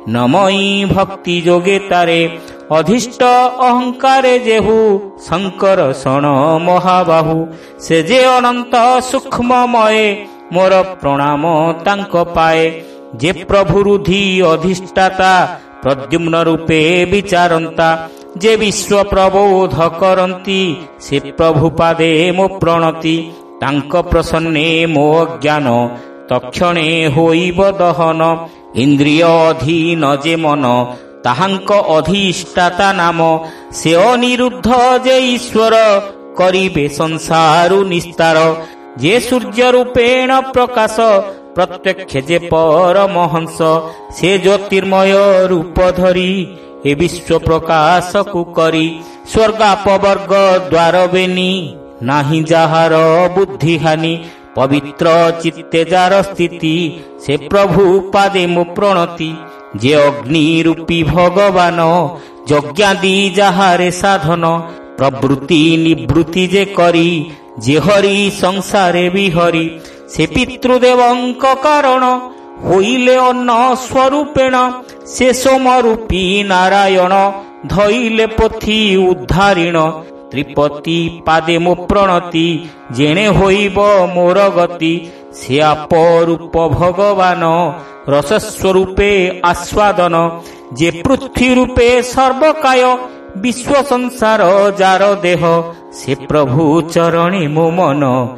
ନମଇ ଭକ୍ତି ଯୋଗେ ତାରେ। ଅଧିଷ୍ଠ ଅହଙ୍କାରେ ଯେହୁ, ଶଙ୍କର ଶଣ ମହାବାହୁ। ସେ ଯେ ଅନନ୍ତ ସୂକ୍ଷ୍ମମୟ, ମୋର ପ୍ରଣାମ ତାଙ୍କ ପାଏ। ଯେ ପ୍ରଭୁ ରୁଧି ଅଧିଷ୍ଠାତା, ପ୍ରଦ୍ୟୁମ୍ନ ରୂପେ ବିଚାରନ୍ତା। ଯେ ବିଶ୍ୱ ପ୍ରବୋଧ କରନ୍ତି, ସେ ପ୍ରଭୁ ପାଦେ ମୋ ପ୍ରଣତି। ତାଙ୍କ ପ୍ରସନ୍ନେ ମୋ ଅଜ୍ଞାନ, ତକ୍ଷଣେ ହୋଇବ ଦହନ। ଇନ୍ଦ୍ରିୟ ଅଧୀନ ଯେ ମନ, ତାହାଙ୍କ ଅଧିଷ୍ଠାତା ନାମ। ସେ ଅନିରୁଦ୍ଧ ଯେ ଈଶ୍ୱର, କରିବେ ସଂସାରୁ ନିସ୍ତାର। ଯେ ସୂର୍ଯ୍ୟ ରୂପେଣ ପ୍ରକାଶ, ପ୍ରତ୍ୟକ୍ଷ ଯେ ପରମହଂସ। ସେ ଜ୍ୟୋତିର୍ମୟ ରୂପ ଧରି, ଏ ବିଶ୍ୱ ପ୍ରକାଶକୁ କରି। ସ୍ୱର୍ଗାପବର୍ଗ ଦ୍ୱାର ବେନି, ନାହିଁ ଯାହାର ବୁଦ୍ଧିହାନି। ପବିତ୍ର ଚିତ୍ତେ ଯାର ସ୍ଥିତି, ସେ ପ୍ରଭୁ ପାଦେ ମୋ ପ୍ରଣତି। ଯେ ଅଗ୍ନି ରୂପୀ ଭଗବାନ, ଯଜ୍ଞାଦି ଯାହାରେ ସାଧନ। ପ୍ରବୃତ୍ତି ନିବୃତ୍ତି ଯେ କରି, ଯେ ହରି ସଂସାରେ ବିହରି। ସେ ପିତୃଦେବଙ୍କ କାରଣ, ହୋଇଲେ ଅନ୍ନ ସ୍ୱରୂପେଣ। ସେ ସୋମ ରୂପୀ ନାରାୟଣ, ଧଇଲେ ପୋଥି ଉଦ୍ଧାରିଣ। ତ୍ରିପତି ପାଦେ ମୋ ପ୍ରଣତି, ଯେଣେ ହୋଇବ ମୋର ଗତି। ସେ ଆପରୂପ ଭଗବାନ, ରସସ୍ୱରୂପେ ଆସ୍ୱାଦନ। ଯେ ପୃଥ୍ୱୀ ରୂପେ ସର୍ବକାୟ, ବିଶ୍ୱ ସଂସାର ଯାର ଦେହ, ସେ ପ୍ରଭୁ ଚରଣେ ମୋ ମନ।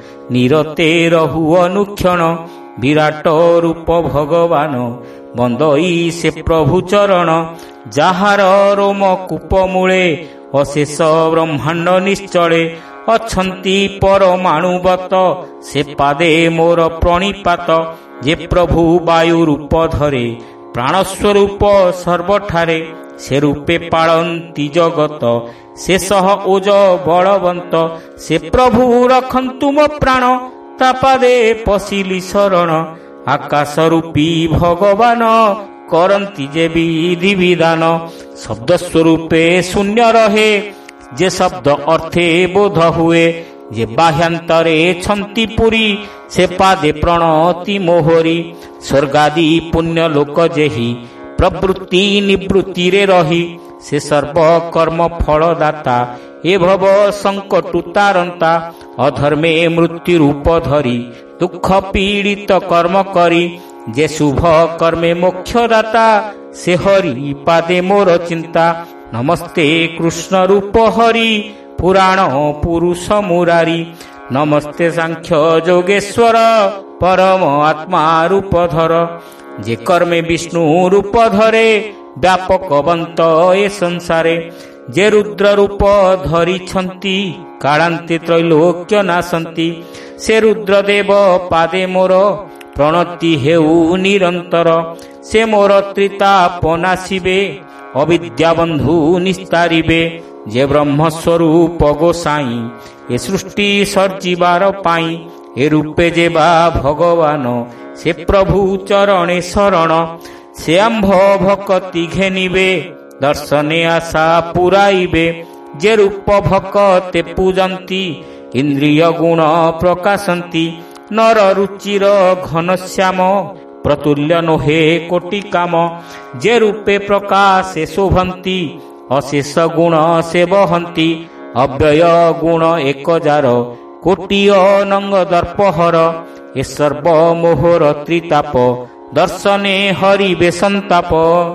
ନିରତେ ରହୁ ଅନୁକ୍ଷଣ, ବିରାଟ ରୂପ ଭଗବାନ। ବନ୍ଦଇ ସେ ପ୍ରଭୁ ଚରଣ, ଯାହାର ରୋମ କୂପ ମୂଳେ। ଅଶେଷ ବ୍ରହ୍ମାଣ୍ଡ ନିଶ୍ଚଳେ, ଅଛନ୍ତି ପରମାଣୁବତ। ସେ ପାଦେ ମୋର ପ୍ରଣିପାତ, ଯେ ପ୍ରଭୁ ବାୟୁ ରୂପ ଧରେ। ପ୍ରାଣସ୍ୱରୂପ ସର୍ବଠାରେ, ସେ ରୂପେ ପାଳନ୍ତି ଜଗତ। ସେ ସହ ଓଜ ବଳବନ୍ତ, ସେ ପ୍ରଭୁ ରଖନ୍ତୁ ମୋ ପ୍ରାଣ। ତା ପାଦେ ପଶିଲି ଶରଣ, ଆକାଶ ରୂପୀ ଭଗବାନ। କରନ୍ତି ଯେ ବିଧି ବିଧାନ, ଶବ୍ଦ ସ୍ୱରୂପେ ଶୂନ୍ୟ ରହେ। ଯେ ଶବ୍ଦ ଅର୍ଥେ ବୋଧ ହୁଏ, ଯେ ବାହ୍ୟାନ୍ତରେ ଛନ୍ତି ପୁରୀ। ସେ ପାଦେ ପ୍ରଣତି ମୋହରି, ସ୍ୱର୍ଗାଦି ପୁଣ୍ୟ ଲୋକ ଯେହି। ପ୍ରବୃତ୍ତି ନିବୃତ୍ତିରେ ରହି, ସେ ସର୍ବକର୍ମ ଫଳଦାତା। ଏ ଭବ ସଙ୍କଟୁ ତାରନ୍ତା, ଅଧର୍ମେ ମୃତ୍ୟୁ ରୂପ ଧରି। ଦୁଃଖ ପୀଡ଼ିତ କର୍ମ କରି, ଯେ ଶୁଭ କର୍ମେ ମୋକ୍ଷଦାତା। ସେ ହରି ପାଦେ ମୋର ଚିନ୍ତା, ନମସ୍ତେ କୃଷ୍ଣ ରୂପ ହରି। ପୁରାଣ ପୁରୁଷ ମୁରାରି, ନମସ୍ତେ ସାଂଖ୍ୟ ଯୋଗେଶ୍ୱର। ପରମ ଆତ୍ମା ରୂପ ଧର, ଯେ କର୍ମେ ବିଷ୍ଣୁ ରୂପ ଧରେ। ବ୍ୟାପକବନ୍ତ ଏ ସଂସାରେ, ଯେ ରୁଦ୍ର ରୂପ ଧରିଛନ୍ତି। କାଳାନ୍ତେ ତ୍ରୈଲୋକ୍ୟ ନାଶନ୍ତି, ସେ ରୁଦ୍ରଦେବ ପାଦେ ମୋର। ପ୍ରଣତି ହେଉ ନିରନ୍ତର, ସେ ମୋର ତ୍ରିତାପ ନାଶିବେ। ଅବିଦ୍ୟା ବନ୍ଧୁ ନିସ୍ତାରିବେ, ଯେ ବ୍ରହ୍ମସ୍ୱରୂପ ଗୋସାଇଁ। ଏ ସୃଷ୍ଟି ସର୍ଜିବାର ପାଇଁ, ଏ ରୂପେ ଯେ ବା ଭଗବାନ। ସେ ପ୍ରଭୁ ଚରଣେ ଶରଣ, ସେ ଆମ୍ଭ ଭକତି ଘେନିବେ। ଦର୍ଶନେ ଆଶା ପୁରାଇବେ, ଯେ ରୂପ ଭକତେ ପୂଜନ୍ତି। ଇନ୍ଦ୍ରିୟ ଗୁଣ ପ୍ରକାଶନ୍ତି, ନର ରୁଚିର ଘନଶ୍ୟାମ। ପ୍ରତୁଲ୍ୟ ନୋହେ କୋଟି କାମ, ଯେ ରୂପେ ପ୍ରକାଶେ ଶୋଭନ୍ତି। ଅଶେଷ ଗୁଣ ସେ ବହନ୍ତି, ଅବ୍ୟୟ ଗୁଣ ଏକ ଜାର। କୋଟି ଅନଙ୍ଗ ଦର୍ପହର, ଏ ସର୍ବ ମୋହର ତ୍ରିତାପ। ଦର୍ଶନେ ହରିବେ ସନ୍ତାପ।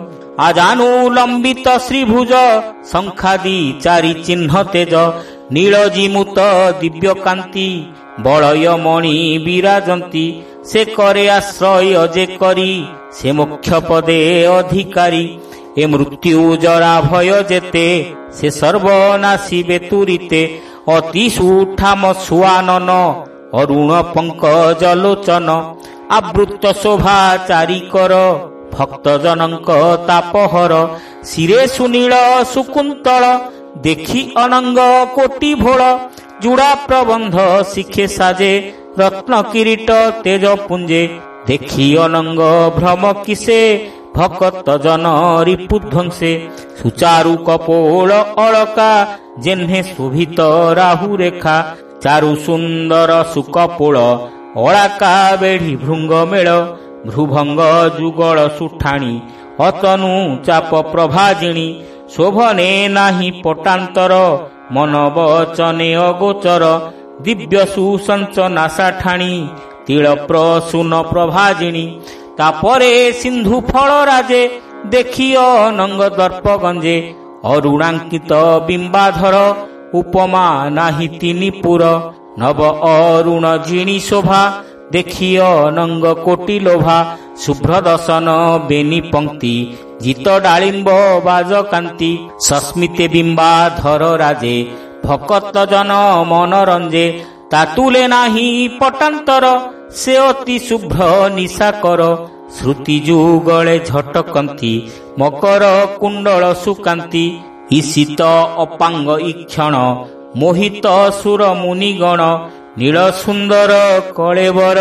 ଆଜାନୁଲମ୍ବିତ ଶ୍ରୀଭୁଜ, ଶଙ୍ଖାଦି ଚାରି ଚିହ୍ନ ତେଜ। ନୀଳଜିମୁତ ଦିବ୍ୟ କାନ୍ତି, ବଳୟ ମଣି ବିରାଜନ୍ତି। ସେ କରେ ଆଶ୍ରୟ ଯେ କରି, ସେ ମୋକ୍ଷ ପଦେ ଅଧିକାରୀ। ଏ ମୃତ୍ୟୁ ଜରା ଭୟ ଯେତେ, ସେ ସର୍ବନାଶିବେ ତୁରିତେ। ଅତି ସୁଠାମ ସୁଆନନ, ଅରୁଣ ପଙ୍କଜ ଲୋଚନ। ଆବୃତ ଶୋଭା ଚାରିକର, ଭକ୍ତ ଜନଙ୍କ ତାପହର। ଶିରେ ସୁନୀଳ ସୁକୁନ୍ତଳ, ଦେଖି ଅନଙ୍ଗ କୋଟି ଭୋଳ। ଯୁଡ଼ା ପ୍ରବନ୍ଧ ଶିଖେ ସାଜେ, ରତ୍ନ କିରୀଟ ତେଜ ପୁଞ୍ଜେ। ଦେଖି ଅନଙ୍ଗ ଭ୍ରମ କିସେ, ଭକତ ଜନ ରିପୁଧ୍ୱଂସେ। ସୁଚାରୁ କପୋଳ ଅଳକା, ଯେହ୍ନେ ଶୋଭିତ ରାହୁ ରେଖା। ଚାରୁ ସୁନ୍ଦର ସୁକପୋଳ, ଅଳାକା ବେଢି ଭୃଙ୍ଗ ମେଳ। ଭ୍ରୁଭଙ୍ଗ ଯୁଗଳ ସୁଠାଣି, ଅତନୁ ଚାପ ପ୍ରଭାଜିଣୀ। ଶୋଭନେ ନାହିଁ ପଟାନ୍ତର, ମନ ବଚନେ ଅଗୋଚର। ଦିବ୍ୟ ସୁସଞ୍ଚନା ଷାଠାଣି, ତିଳ ପ୍ରସୂନ ପ୍ରଭାଜିଣୀ। ତାପରେ ସିନ୍ଧୁ ଫଳ ରାଜେ, ଦେଖି ଅନଙ୍ଗ ଦର୍ପ ଗଞ୍ଜେ। ଅରୁଣାଙ୍କିତ ବିମ୍ବାଧର, ଉପମା ନାହିଁ ତିନି ପୁର। ନବ ଅରୁଣ ଜିଣି ଶୋଭା, ଦେଖି ଅନଙ୍ଗ କୋଟି ଲୋଭା। ଶୁଭ୍ର ଦଶନ ବେନି ପଙ୍କ୍ତି, ଜିତ ଡାଳିମ୍ବ ବାଜକାନ୍ତି। ସସ୍ମିତେ ବିମ୍ବାଧର ରାଜେ, ଭକତ ଜନ ମନରଞ୍ଜେ। ତାତୁଲେ ନାହିଁ ପଟାନ୍ତର, ସେ ଅତି ଶୁଭ୍ର ନିଶାକର। ଶ୍ରୁତି ଯୁଗଳେ ଝଟକନ୍ତି, ମକର କୁଣ୍ଡଳ ସୁକାନ୍ତି। ଈଶିତ ଅପାଙ୍ଗ ଇକ୍ଷଣ, ମୋହିତ ସୁର ମୁନିଗଣ। ନୀଳ ସୁନ୍ଦର କଳେବର,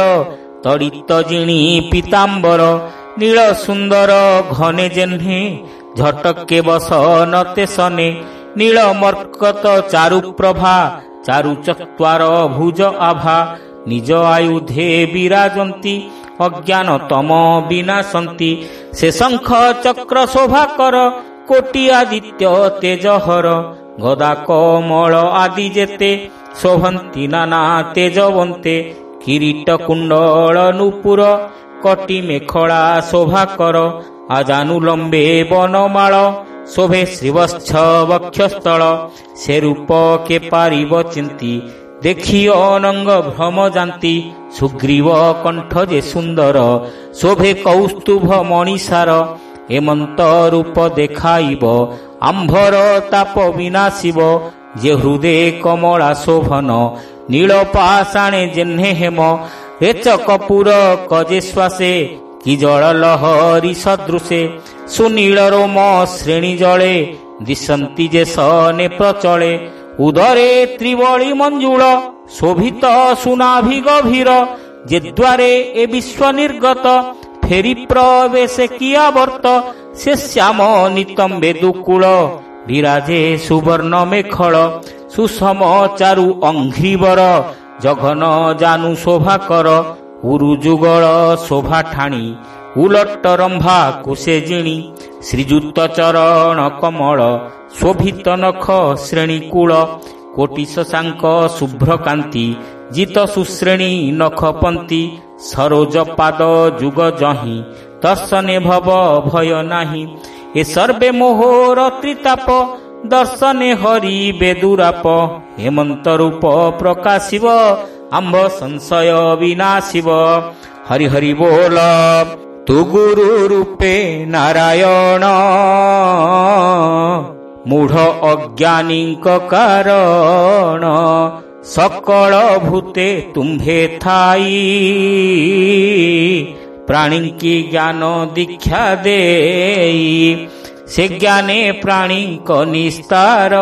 ତଡ଼ିତ ଜିଣି ପୀତାମ୍ବର। ନୀଳ ସୁନ୍ଦର ଘନେ ଯେହ୍ନେ, ଝଟକେ ବସନତେ ସନେ। ନୀଳ ମର୍କତ ଚାରୁ ପ୍ରଭା, ଚାରୁ ଚତ୍ୱାର ଭୁଜ ଆଭା। ନିଜ ଆୟୁଧେ ବିରାଜନ୍ତି, ଅଜ୍ଞାନ ତମ ବିନାଶନ୍ତି। ସେ ଶଙ୍ଖ ଚକ୍ର ଶୋଭାକର, କୋଟି ଆଦିତ୍ୟ ତେଜହର। ଗଦା କମଳ ଆଦି ଯେତେ, ଶୋଭନ୍ତି ନାନା ତେଜବନ୍ତେ। କିରୀଟ କୁଣ୍ଡଳ ନୂପୁର, କଟି ମେଖଳା ଶୋଭାକର। ଆଜାନୁଲମ୍ବେ ବନମାଳ, ଶୋଭେ ଶ୍ରୀବତ୍ସ ବକ୍ଷସ୍ଥଳ, ସେ ରୂପ କେ ପାରିବ ଚିନ୍ତି, ଦେଖି ଅନଙ୍ଗ ଭ୍ରମ ଯାନ୍ତି। ସୁଗ୍ରୀବ କଣ୍ଠ ଯେ ସୁନ୍ଦର, ଶୋଭେ କୌସ୍ତୁଭ ମଣିଷାର, ଏମନ୍ତ ରୂପ ଦେଖାଇବ, ଆମ୍ଭର ତାପ ବିନାଶିବ। ଯେ ହୃଦେ କମଳା ଶୋଭନ, ନୀଳ ପାଷାଣେ ଯେହ୍ନେ ହେମ, ରେଚ କପୁର କଜେ ଶ୍ୱାସେ, କି ଜଳ ଲହରୀ ସଦୃଶେ। ସୁନୀଳ ରୋମ ଶ୍ରେଣୀ ଜଳେ, ଦିଶନ୍ତି ଯେ ସନେ ପ୍ରଚଳେ। ଉଦରେ ତ୍ରିବଳି ମଞ୍ଜୁଳ, ଶୋଭିତ ସୁନାଭି ଗଭୀର, ଯେ ଦ୍ୱାରେ ଏ ବିଶ୍ୱ ନିର୍ଗତ, ଫେରି ପ୍ରବେଶେ କିଆବର୍ତ୍ତ। ସେ ଶ୍ୟାମ ନିତମ୍ବେ ଦୁକୂଳ, ବିରାଜେ ସୁବର୍ଣ୍ଣ ମେଖଳ। ସୁଷମ ଚାରୁ ଅଙ୍ଘ୍ରିବର, ଜଘନ ଜାନୁ ଶୋଭାକର। ଉରୁ ଯୁଗଳ ଶୋଭା ଠାଣି, ଉଲଟ ରମ୍ଭା କୁଶେ ଜିଣି। ଶ୍ରୀଯୁକ୍ତ ଚରଣ କମଳ, ଶୋଭିତ ନଖ ଶ୍ରେଣୀ କୂଳ। କୋଟି ଶଶାଙ୍କ ଶୁଭ୍ର କାନ୍ତି, ଜିତ ସୁଶ୍ରେଣୀ ନଖପନ୍ତି। ସରୋଜ ପାଦ ଯୁଗ ଜହିଁ, ଦର୍ଶନେ ଭବ ଭୟ ନାହିଁ। ଏ ସର୍ବେ ମୋହର ତ୍ରିତାପ, ଦର୍ଶନେ ହରି ବେଦୁରାପ। ହେମନ୍ତ ରୂପ ପ୍ରକାଶିବ, ଆମ୍ଭ ସଂଶୟ ବିନାଶିବ। ହରି ହରି ବୋଲ, ତୁ ଗୁରୁ ରୂପେ ନାରାୟଣ, ମୂଢ଼ ଅଜ୍ଞାନୀଙ୍କ କାରଣ। ସକଳ ଭୂତେ ତୁମ୍ଭେ ଥାଇ, ପ୍ରାଣୀଙ୍କି ଜ୍ଞାନ ଦୀକ୍ଷା ଦେଇ। ସେ ଜ୍ଞାନେ ପ୍ରାଣୀଙ୍କ ନିସ୍ତାର,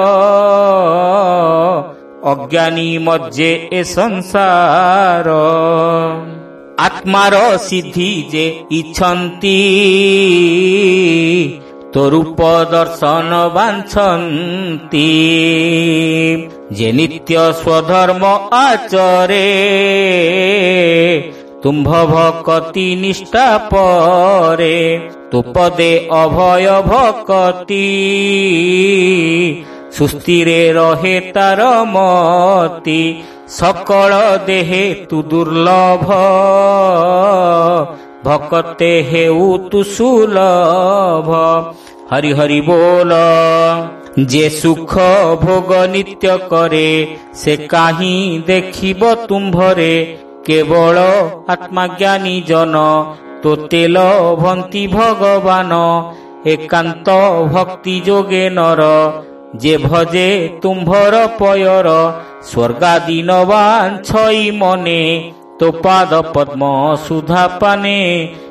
ଅଜ୍ଞାନୀ ମଜ୍ଜେ ଏ ସଂସାର। ଆତ୍ମାର ସିଦ୍ଧି ଯେ ଇଚ୍ଛନ୍ତି, ତୋ ରୂପ ଦର୍ଶନ ବାଞ୍ଛନ୍ତି। ଯେ ନିତ୍ୟ ସ୍ୱଧର୍ମ ଆଚରେ, ତୁମ୍ଭ ଭକତି ନିଷ୍ଠା ପରେ। ତୁ ପଦେ ଅଭୟ ଭକତି, ସୁସ୍ଥିରେ ରହେ ତାର ମତି। ସକଳ ଦେହେ ତୁ ଦୁର୍ଲଭ, ଭକତେ ହେଉ ତୁ ସୁଲଭ। ହରି ହରି ବୋଲ, ଯେ ସୁଖ ଭୋଗ ନିତ୍ୟ କରେ, ସେ କାହିଁ ଦେଖିବ ତୁମ୍ଭରେ। କେବଳ ଆତ୍ମାଜ୍ଞାନୀ ଜନ, ତୋତେ ଲଭନ୍ତି ଭଗବାନ। ଏକାନ୍ତ ଭକ୍ତି ଯୋଗେ ନର, ଯେ ଭଜେ ତୁମ୍ଭର ପୟର। ସ୍ୱର୍ଗାଦି ନ ବାଞ୍ଛଇ ମନେ, ତୋ ପାଦ ପଦ୍ମ ସୁଧା ପାନେ।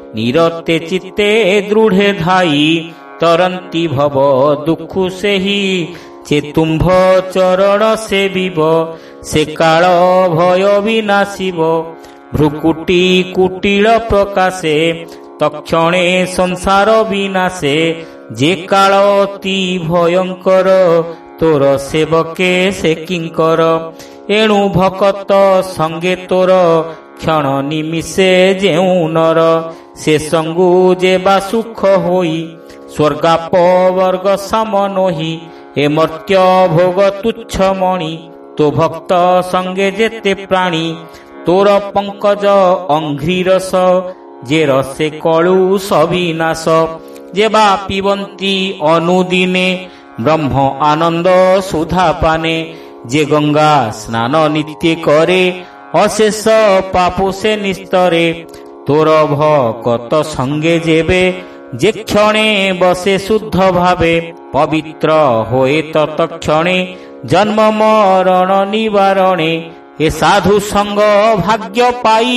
ନିରତେ ଚିତ୍ତେ ଦୃଢ଼େ ଧାଇ, ତରନ୍ତି ଭବ ଦୁଃଖୁ ସେହି। ଯେ ତୁମ୍ଭ ଚରଣ ସେବିବ, ସେ କାଳ ଭୟ ବିନାଶିବ। ଭ୍ରୁକୁଟି କୁଟିଳ ପ୍ରକାଶେ, ତକ୍ଷଣେ ସଂସାର ବିନାଶେ। ଯେ କାଳ ଅତି ଭୟଙ୍କର, ତୋର ସେବକେ ସେ କିଙ୍କର। ଏଣୁ ଭକତ ସଙ୍ଗେ ତୋର, କ୍ଷଣ ନିମିଷେ ଯେଉଁ ନର। ସେ ସଙ୍ଗୁ ଯେବା ସୁଖ ହୋଇ, ସ୍ୱର୍ଗାପ ବର୍ଗ ସମ ନୋହି। ଏ ମର୍ତ୍ୟ ଭୋଗ ତୁଚ୍ଛ ମଣି, ତୋ ଭକ୍ତ ସଙ୍ଗେ ଯେତେ ପ୍ରାଣୀ। ତୋର ପଙ୍କଜ ଅଙ୍ଘ୍ରିରସ, ଯେ ରସେ କଳୁ ସବିନାଶ। ଯେବା ପିବନ୍ତି ଅନୁଦିନେ, ବ୍ରହ୍ମ ଆନନ୍ଦ ସୁଧା ପାନେ। ଯେ ଗଙ୍ଗା ସ୍ନାନ ନିତ୍ୟ କରେ, ଅଶେଷ ପାପ ସେ ନିସ୍ତରେ। ତୋର ଭକତ ସଙ୍ଗେ ଯେବେ, ଯେ କ୍ଷଣେ ବସେ ଶୁଦ୍ଧ ଭାବେ। ପବିତ୍ର ହୋଏ ତତ୍କ୍ଷଣେ, ଜନ୍ମ ମରଣ ନିବାରଣେ। ଏ ସାଧୁ ସଙ୍ଗ ଭାଗ୍ୟ ପାଇ,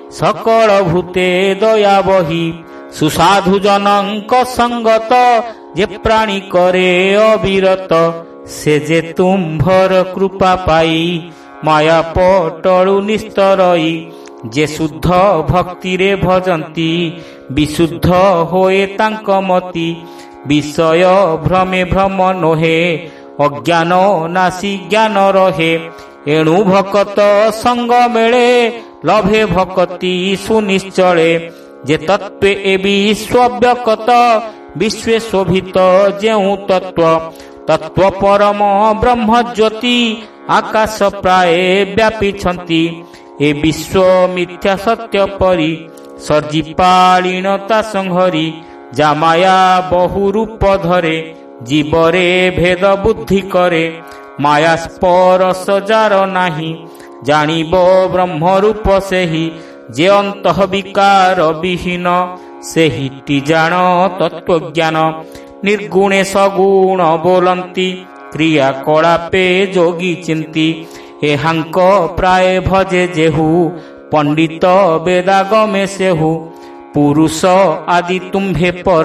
ସକଳ ଭୂତେ ଦୟା ବହି। ସୁସାଧୁ ଜନଙ୍କ ସଙ୍ଗତ, ଯେ ପ୍ରାଣୀ କରେ ଅବିରତ। ସେ ଯେ ତୁମ୍ଭର କୃପା ପାଇ, ମାୟା ପଟଳୁ ନିସ୍ତରଇ। ଯେ ଶୁଦ୍ଧ ଭକ୍ତିରେ ଭଜନ୍ତି, ବିଶୁଦ୍ଧ ହୋଏ ତାଙ୍କ ମତି। ବିଷୟ ଭ୍ରମେ ଭ୍ରମ ନୋହେ, ଅଜ୍ଞାନ ନାଶି ଜ୍ଞାନ ରହେ। ଏଣୁ ଭକତ ସଙ୍ଗ ମେଳେ, ଲଭେ ଭକତି ସୁନିଶ୍ଚଳେ। ଯେ ତତ୍ତ୍ୱେ ଏ ବିଶ୍ୱବ୍ୟକତ, ବିଶ୍ୱେ ଶୋଭିତ ଯେଉଁ ତତ୍ତ୍ୱ। ତତ୍ତ୍ୱ ପରମ ବ୍ରହ୍ମ ଜ୍ୟୋତି, ଆକାଶ ପ୍ରାୟ ବ୍ୟାପିଛନ୍ତି। ଏ ବିଶ୍ୱ ମିଥ୍ୟା ସତ୍ୟ ପରି, ସର୍ଜି ପାଳିଣତା ସଂହରି। ଯା ମାୟା ବହୁ ରୂପ ଧରେ, ଜୀବରେ ଭେଦ ବୁଦ୍ଧି କରେ ମାୟା ସ୍ପରଶ ଯାର ନାହିଁ। ଜାଣିବ ବ୍ରହ୍ମରୂପ ସେହି ଯେ ଅନ୍ତଃ ବିକାର ବିହୀନ ସେହିଟି ଜାଣ ତତ୍ତ୍ୱଜ୍ଞାନ। ନିର୍ଗୁଣେ ସଗୁଣ ବୋଲନ୍ତି କ୍ରିୟା କଳାପେ ଯୋଗୀ ଚିନ୍ତି। ଏହାଙ୍କ ପ୍ରାୟ ଭଜେ ଯେହୁ ପଣ୍ଡିତ ବେଦାଗମେ ସେହୁ। ପୁରୁଷ ଆଦି ତୁମ୍ଭେ ପର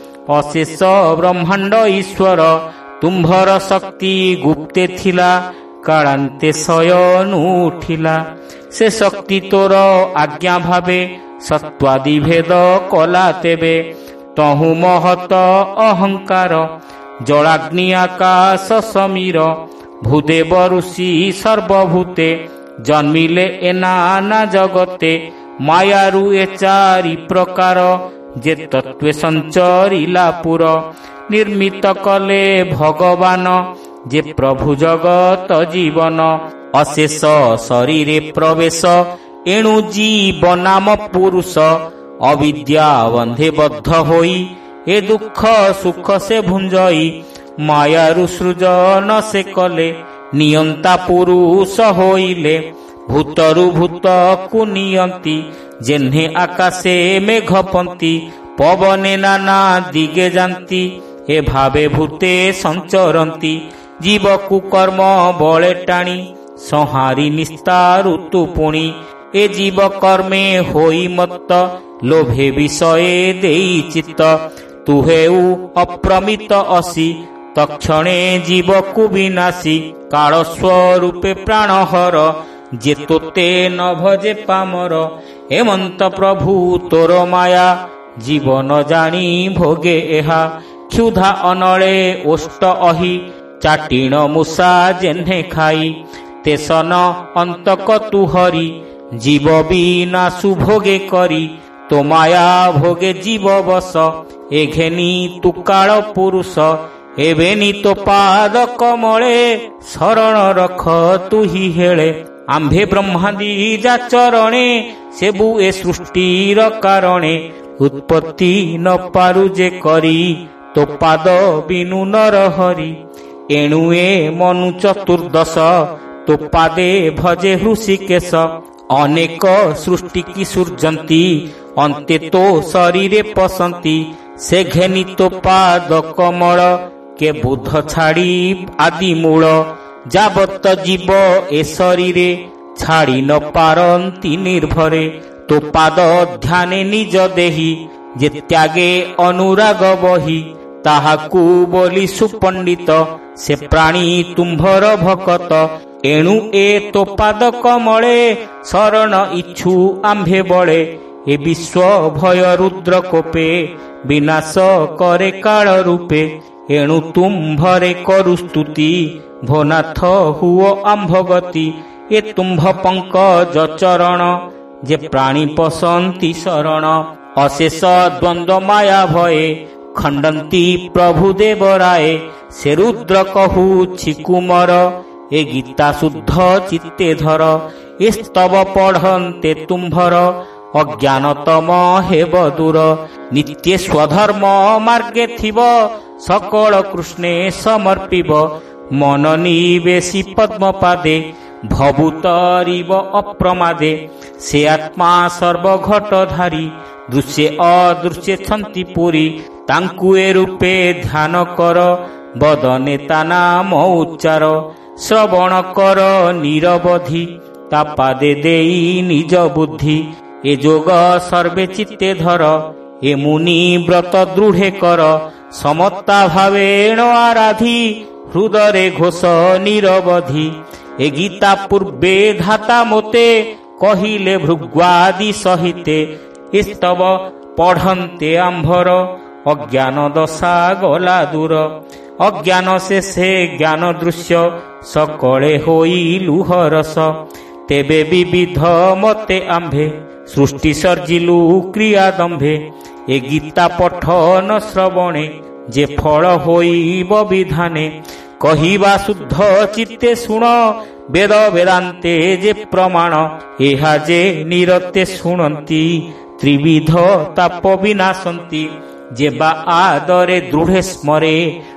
ଅଶେଷ ବ୍ରହ୍ମାଣ୍ଡ ଈଶ୍ୱର। ତୁମ୍ଭର ଶକ୍ତି ଗୁପ୍ତେ ଥିଲା କାଳାନ୍ତେ ଶୟନୁ ଉଠିଲା। ସେ ଶକ୍ତି ତୋର ଆଜ୍ଞା ଭାବେ ସତ୍ୱାଦି ଭେଦ କଲା ତେବେ। ତହୁ ମହତ ଅହଙ୍କାର ଜଳାଗ୍ନି ଆକାଶ ସମୀର। ଭୂଦେବ ଋଷି ସର୍ବଭୂତେ ଜନ୍ମିଲେ ଏ ନାନା ଜଗତେ। ମାୟାରୁ ଏ ଚାରି ପ୍ରକାର ଯେ ତତ୍ତ୍ୱେ ସଞ୍ଚରିଲା ପୁର। ନିର୍ମିତ କଲେ ଭଗବାନ ଯେ ପ୍ରଭୁ ଜଗତ ଜୀବନ। ଅଶେଷ ଶରୀରେ ପ୍ରବେଶ ଏଣୁ ଜୀବ ନାମ ପୁରୁଷ। ଅବିଦ୍ୟା ବନ୍ଧେ ବଦ୍ଧ ହୋଇ ଏ ଦୁଃଖ ସୁଖ ସେ ଭୁଞ୍ଜଇ। ମାୟାରୁ ସୃଜନ ସେ କଲେ ନିୟନ୍ତା ପୁରୁଷ ହୋଇଲେ। ଭୂତରୁ ଭୂତକୁ ନିୟନ୍ତି ଯେହ୍ନେ ଆକାଶେ ମେଘପନ୍ତି। ପବନେ ନାନା ଦିଗେ ଯାନ୍ତି ଏ ଭାବେ ଭୂତେ ସଞ୍ଚରନ୍ତି। ଜୀବକୁ କର୍ମ ବଳେ ଟାଣି ସଂହାରି ନିସ୍ତାରୁତୁ ପୁଣି। ଏ ଜୀବ କର୍ମେ ହୋଇ ମତ୍ତ ଲୋଭେ ବିଷये ଦେଇ ଚିତ୍ତ। ତୁ ହେଉ ଅପ୍ରମିତ ଅସି ତକ୍ଷଣେ ଜୀବକୁ ବିନାଶୀ। କାଳ ସ୍ୱରୂପେ ପ୍ରାଣହର ଯେ ତୋତେ ନ ଭଜେ ପାମର। ହେମନ୍ତ ପ୍ରଭୁ ତୋର ମାୟା ଜୀବନ ଜାଣି ଭୋଗେ ଏହା। କ୍ଷୁଧା ଅନଳେ ଓଷ୍ଟ ଅହି ଚାଟିଣ ମୂଷା ଯେହ୍ନେ ଖାଇ। ତେସନ ଅନ୍ତକ ତୁ ହରି ଜୀବ ବିନାଶୁ ଭୋଗେ କରି। ତୋ ମାୟା ଭୋଗେ ଜୀବ ବସ ଏ ଘେନି ତୁ କାଳ ପୁରୁଷ। ଏବେନି ତୋ ପାଦ କମଳେ ଶରଣ ରଖ ତୁହି ହେଳେ। ଆମ୍ଭେ ବ୍ରହ୍ମାଦି ଯାଚରଣେ ସେବୁ ଏ ସୃଷ୍ଟିର କାରଣେ। ଉତ୍ପତ୍ତି ନ ପାରୁ ଯେ କରି ତୋ ପାଦ ବିନୁ ନର ହରି। ଏଣୁ ଏ ମନୁ ଚତୁର୍ଦ୍ଦଶ ତୋ ପାଦେ ଭଜେ ହୃଷିକେଶ। ଅନେକ ସୃଷ୍ଟି କି ସୂର୍ଯ୍ୟନ୍ତି ଅନ୍ତେ ତୋ ଶରୀରେ ପଶନ୍ତି। ସେ ଘେନି ତୋ ପାଦ କମଳ କେ ବୁଧ ଛାଡ଼ି ଆଦି ମୂଳ। ଯାବତ ଜୀବ ଏ ଶରୀରେ ଛାଡ଼ି ନ ପାରନ୍ତି ନିର୍ଭରେ। ତୋ ପାଦ ଧ୍ୟାନେ ନିଜ ଦେହି ଯେ ତ୍ୟାଗେ ଅନୁରାଗ ବହି। ତାହାକୁ ବୋଲି ସୁପଣ୍ଡିତ ସେ ପ୍ରାଣୀ ତୁମ୍ଭର ଭକତ। ଏଣୁ ଏ ତୋ ପାଦ କମଳେ ଶରଣ ଇଚ୍ଛୁ ଆମ୍ଭେ ବଳେ। ଏ ବିଶ୍ୱ ଭୟ ରୁଦ୍ର କୋପେ ବିନାଶ କରେ କାଳ ରୂପେ। ଏଣୁ ତୁମ୍ଭରେ କରୁ ସ୍ତୁତି ଭୋନାଥ ହୁଅ ଆମ୍ଭ ଗତି। ଏ ତୁମ୍ଭ ପଙ୍କଜ ଚରଣ ଯେ ପ୍ରାଣୀ ପଶନ୍ତି ଶରଣ। ଅଶେଷ ଦ୍ୱନ୍ଦ୍ୱ ମାୟା ଭଏ ଖଣ୍ଡନ୍ତି ପ୍ରଭୁ ଦେବରାଏ। ସେ ରୁଦ୍ର କହୁଛି କୁମର ଏ ଗୀତା ଶୁଦ୍ଧ ଚିତ୍ତେ ଧର। ଏ ସ୍ତବ ପଢ଼ନ୍ତେ ତୁମ୍ଭର ଅଜ୍ଞାନତମ ହେବ ଦୂର। ନିତ୍ୟ ସ୍ୱଧର୍ମ ମାର୍ଗେ ଥିବ ସକଳ କୃଷ୍ଣେ ସମର୍ପିବ। ମନ ନିବେଶୀ ପଦ୍ମପାଦେ ଭବୁତରିବ ଅପ୍ରମାଦେ। ସେ ଆତ୍ମା ସର୍ବଘଟଧାରୀ ଦୃଶ୍ୟ ଅଦୃଶ୍ୟ ଛନ୍ତି ପୁରୀ। ତାଙ୍କୁ ଏ ରୂପେ ଧ୍ୟାନ କର ବଦନେ ତା ନାମ ଉଚ୍ଚାର। ଶ୍ରବଣ କର ନିରବଧି ତା ପାଦେ ଦେଇ ନିଜ ବୁଦ୍ଧି। ଏ ଯୋଗ ସର୍ବେ ଚିତ୍ତେ ଧର ଏ ମୁନି ବ୍ରତ ଦୃଢ଼େ କର। ସମତା ଭାବେଣ ଆରାଧି ହୃଦରେ ଘୋଷ ନିରବଧି। ଏ ଗୀତା ପୂର୍ବେ ଧାତା ମୋତେ କହିଲେ ଭୃଗ୍ୱାଦି ସହିତେ। ଏ ସ୍ତବ ପଢ଼ନ୍ତେ ଆମ୍ଭର ଅଜ୍ଞାନ ଦଶା ଗଲା ଦୂର। ଅଜ୍ଞାନ ଶେଷେ ଜ୍ଞାନ ଦୃଶ୍ୟ ସକଳେ ହୋଇ ଲୁହରସ। ତେବେ ବିବିଧ ମତେ ଆମ୍ଭେ ସୃଷ୍ଟି ସର୍ଜିଲୁ କ୍ରିୟା ଦମ୍ଭେ। ଏ ଗୀତା ପଠନ ଶ୍ରବଣେ ଯେ ଫଳ ହୋଇବ ବିଧାନେ। କହିବା ଶୁଦ୍ଧ ଚିତ୍ତେ ଶୁଣ ବେଦ ବେଦାନ୍ତେ ଯେ ପ୍ରମାଣ। ଏହା ଯେ ନିରତେ ଶୁଣନ୍ତି ତ୍ରିବିଧ ତାପ ବିନାଶନ୍ତି। ଯେ ବା ଆଦରେ ଦୃଢ଼େ ସ୍ମରେ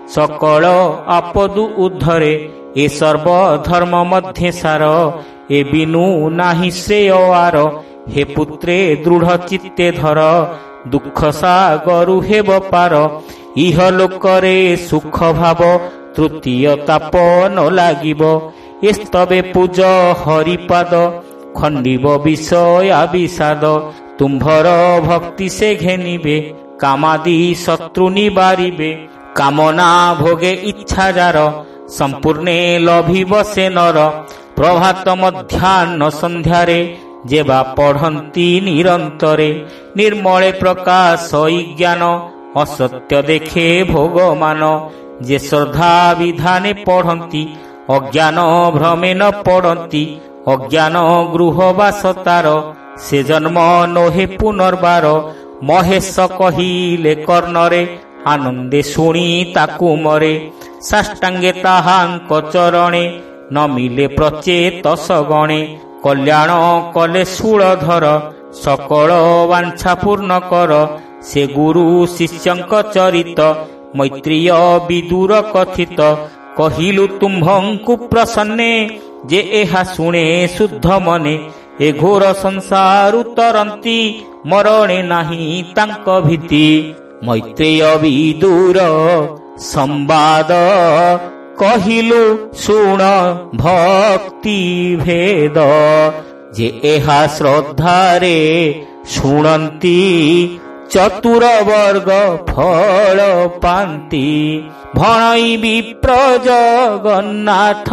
सकल आपदु उद्धरे ए सर्वधर्म मध्य सार ए बिनु नाही श्रेय आर हे पुत्रे दृढ़ चित्ते धर दुख सागरु हेब पार इह लोकरे सुख भाव तृतीय ताप न लागिब एस्तबे पूज हरिपाद खंडिब विषया विषाद तुम्भर भक्ति से घेनिबे कामादि शत्रु निबारिबे कामना भोगे इच्छा जार संपूर्णे लभिब से नर प्रभात मध्याह्न संध्यारे जेबा पढ़ंती निरंतरे निर्मले प्रकाश ज्ञान असत्य देखे भोगमान जे श्रद्धा विधाने पढ़ंती अज्ञान भ्रमे न पढ़ंती अज्ञान गृहवास तार से जन्म नोहे पुनर्बार महेश कहिले कर्णरे आनंदे शुणी ताकु मरे साष्टांगे ताहांक चरणे न मिले प्रचेत सगणे कल्याण कले शूलधर सकल वांछा पूर्ण कर से गुरु शिष्यंक चरित मैत्रीय विदुर कथित कहिलु तुम्भंकु प्रसन्ने जे एहा शुणे शुद्ध मने ए घोर संसार तरंती मरणे नाही तांक भीति मैत्रेय विदुर संवाद कहिलु शुण भक्ति भेद जे एहा श्रद्धारे शुणंती चतुर वर्ग फल पांती भणई विप्र जगन्नाथ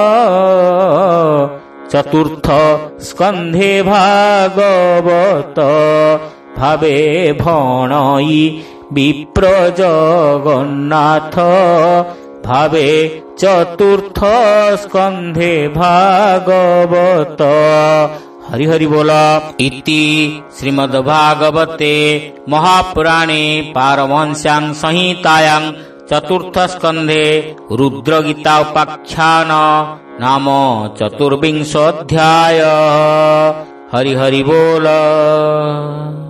चतुर्थ स्कंधे भागवत भावे भणई विप्र जगन्नाथ भावे चतुर्थ स्कंधे भागवत। हरि हरि बोला। इति श्रीमद्भागवते महापुराणे पारमहंस्यां संहितायां चतुर्थ स्कंधे रुद्रगीता उपाख्यान नाम चतुर्विंशोऽध्याय। हरि हरि बोल।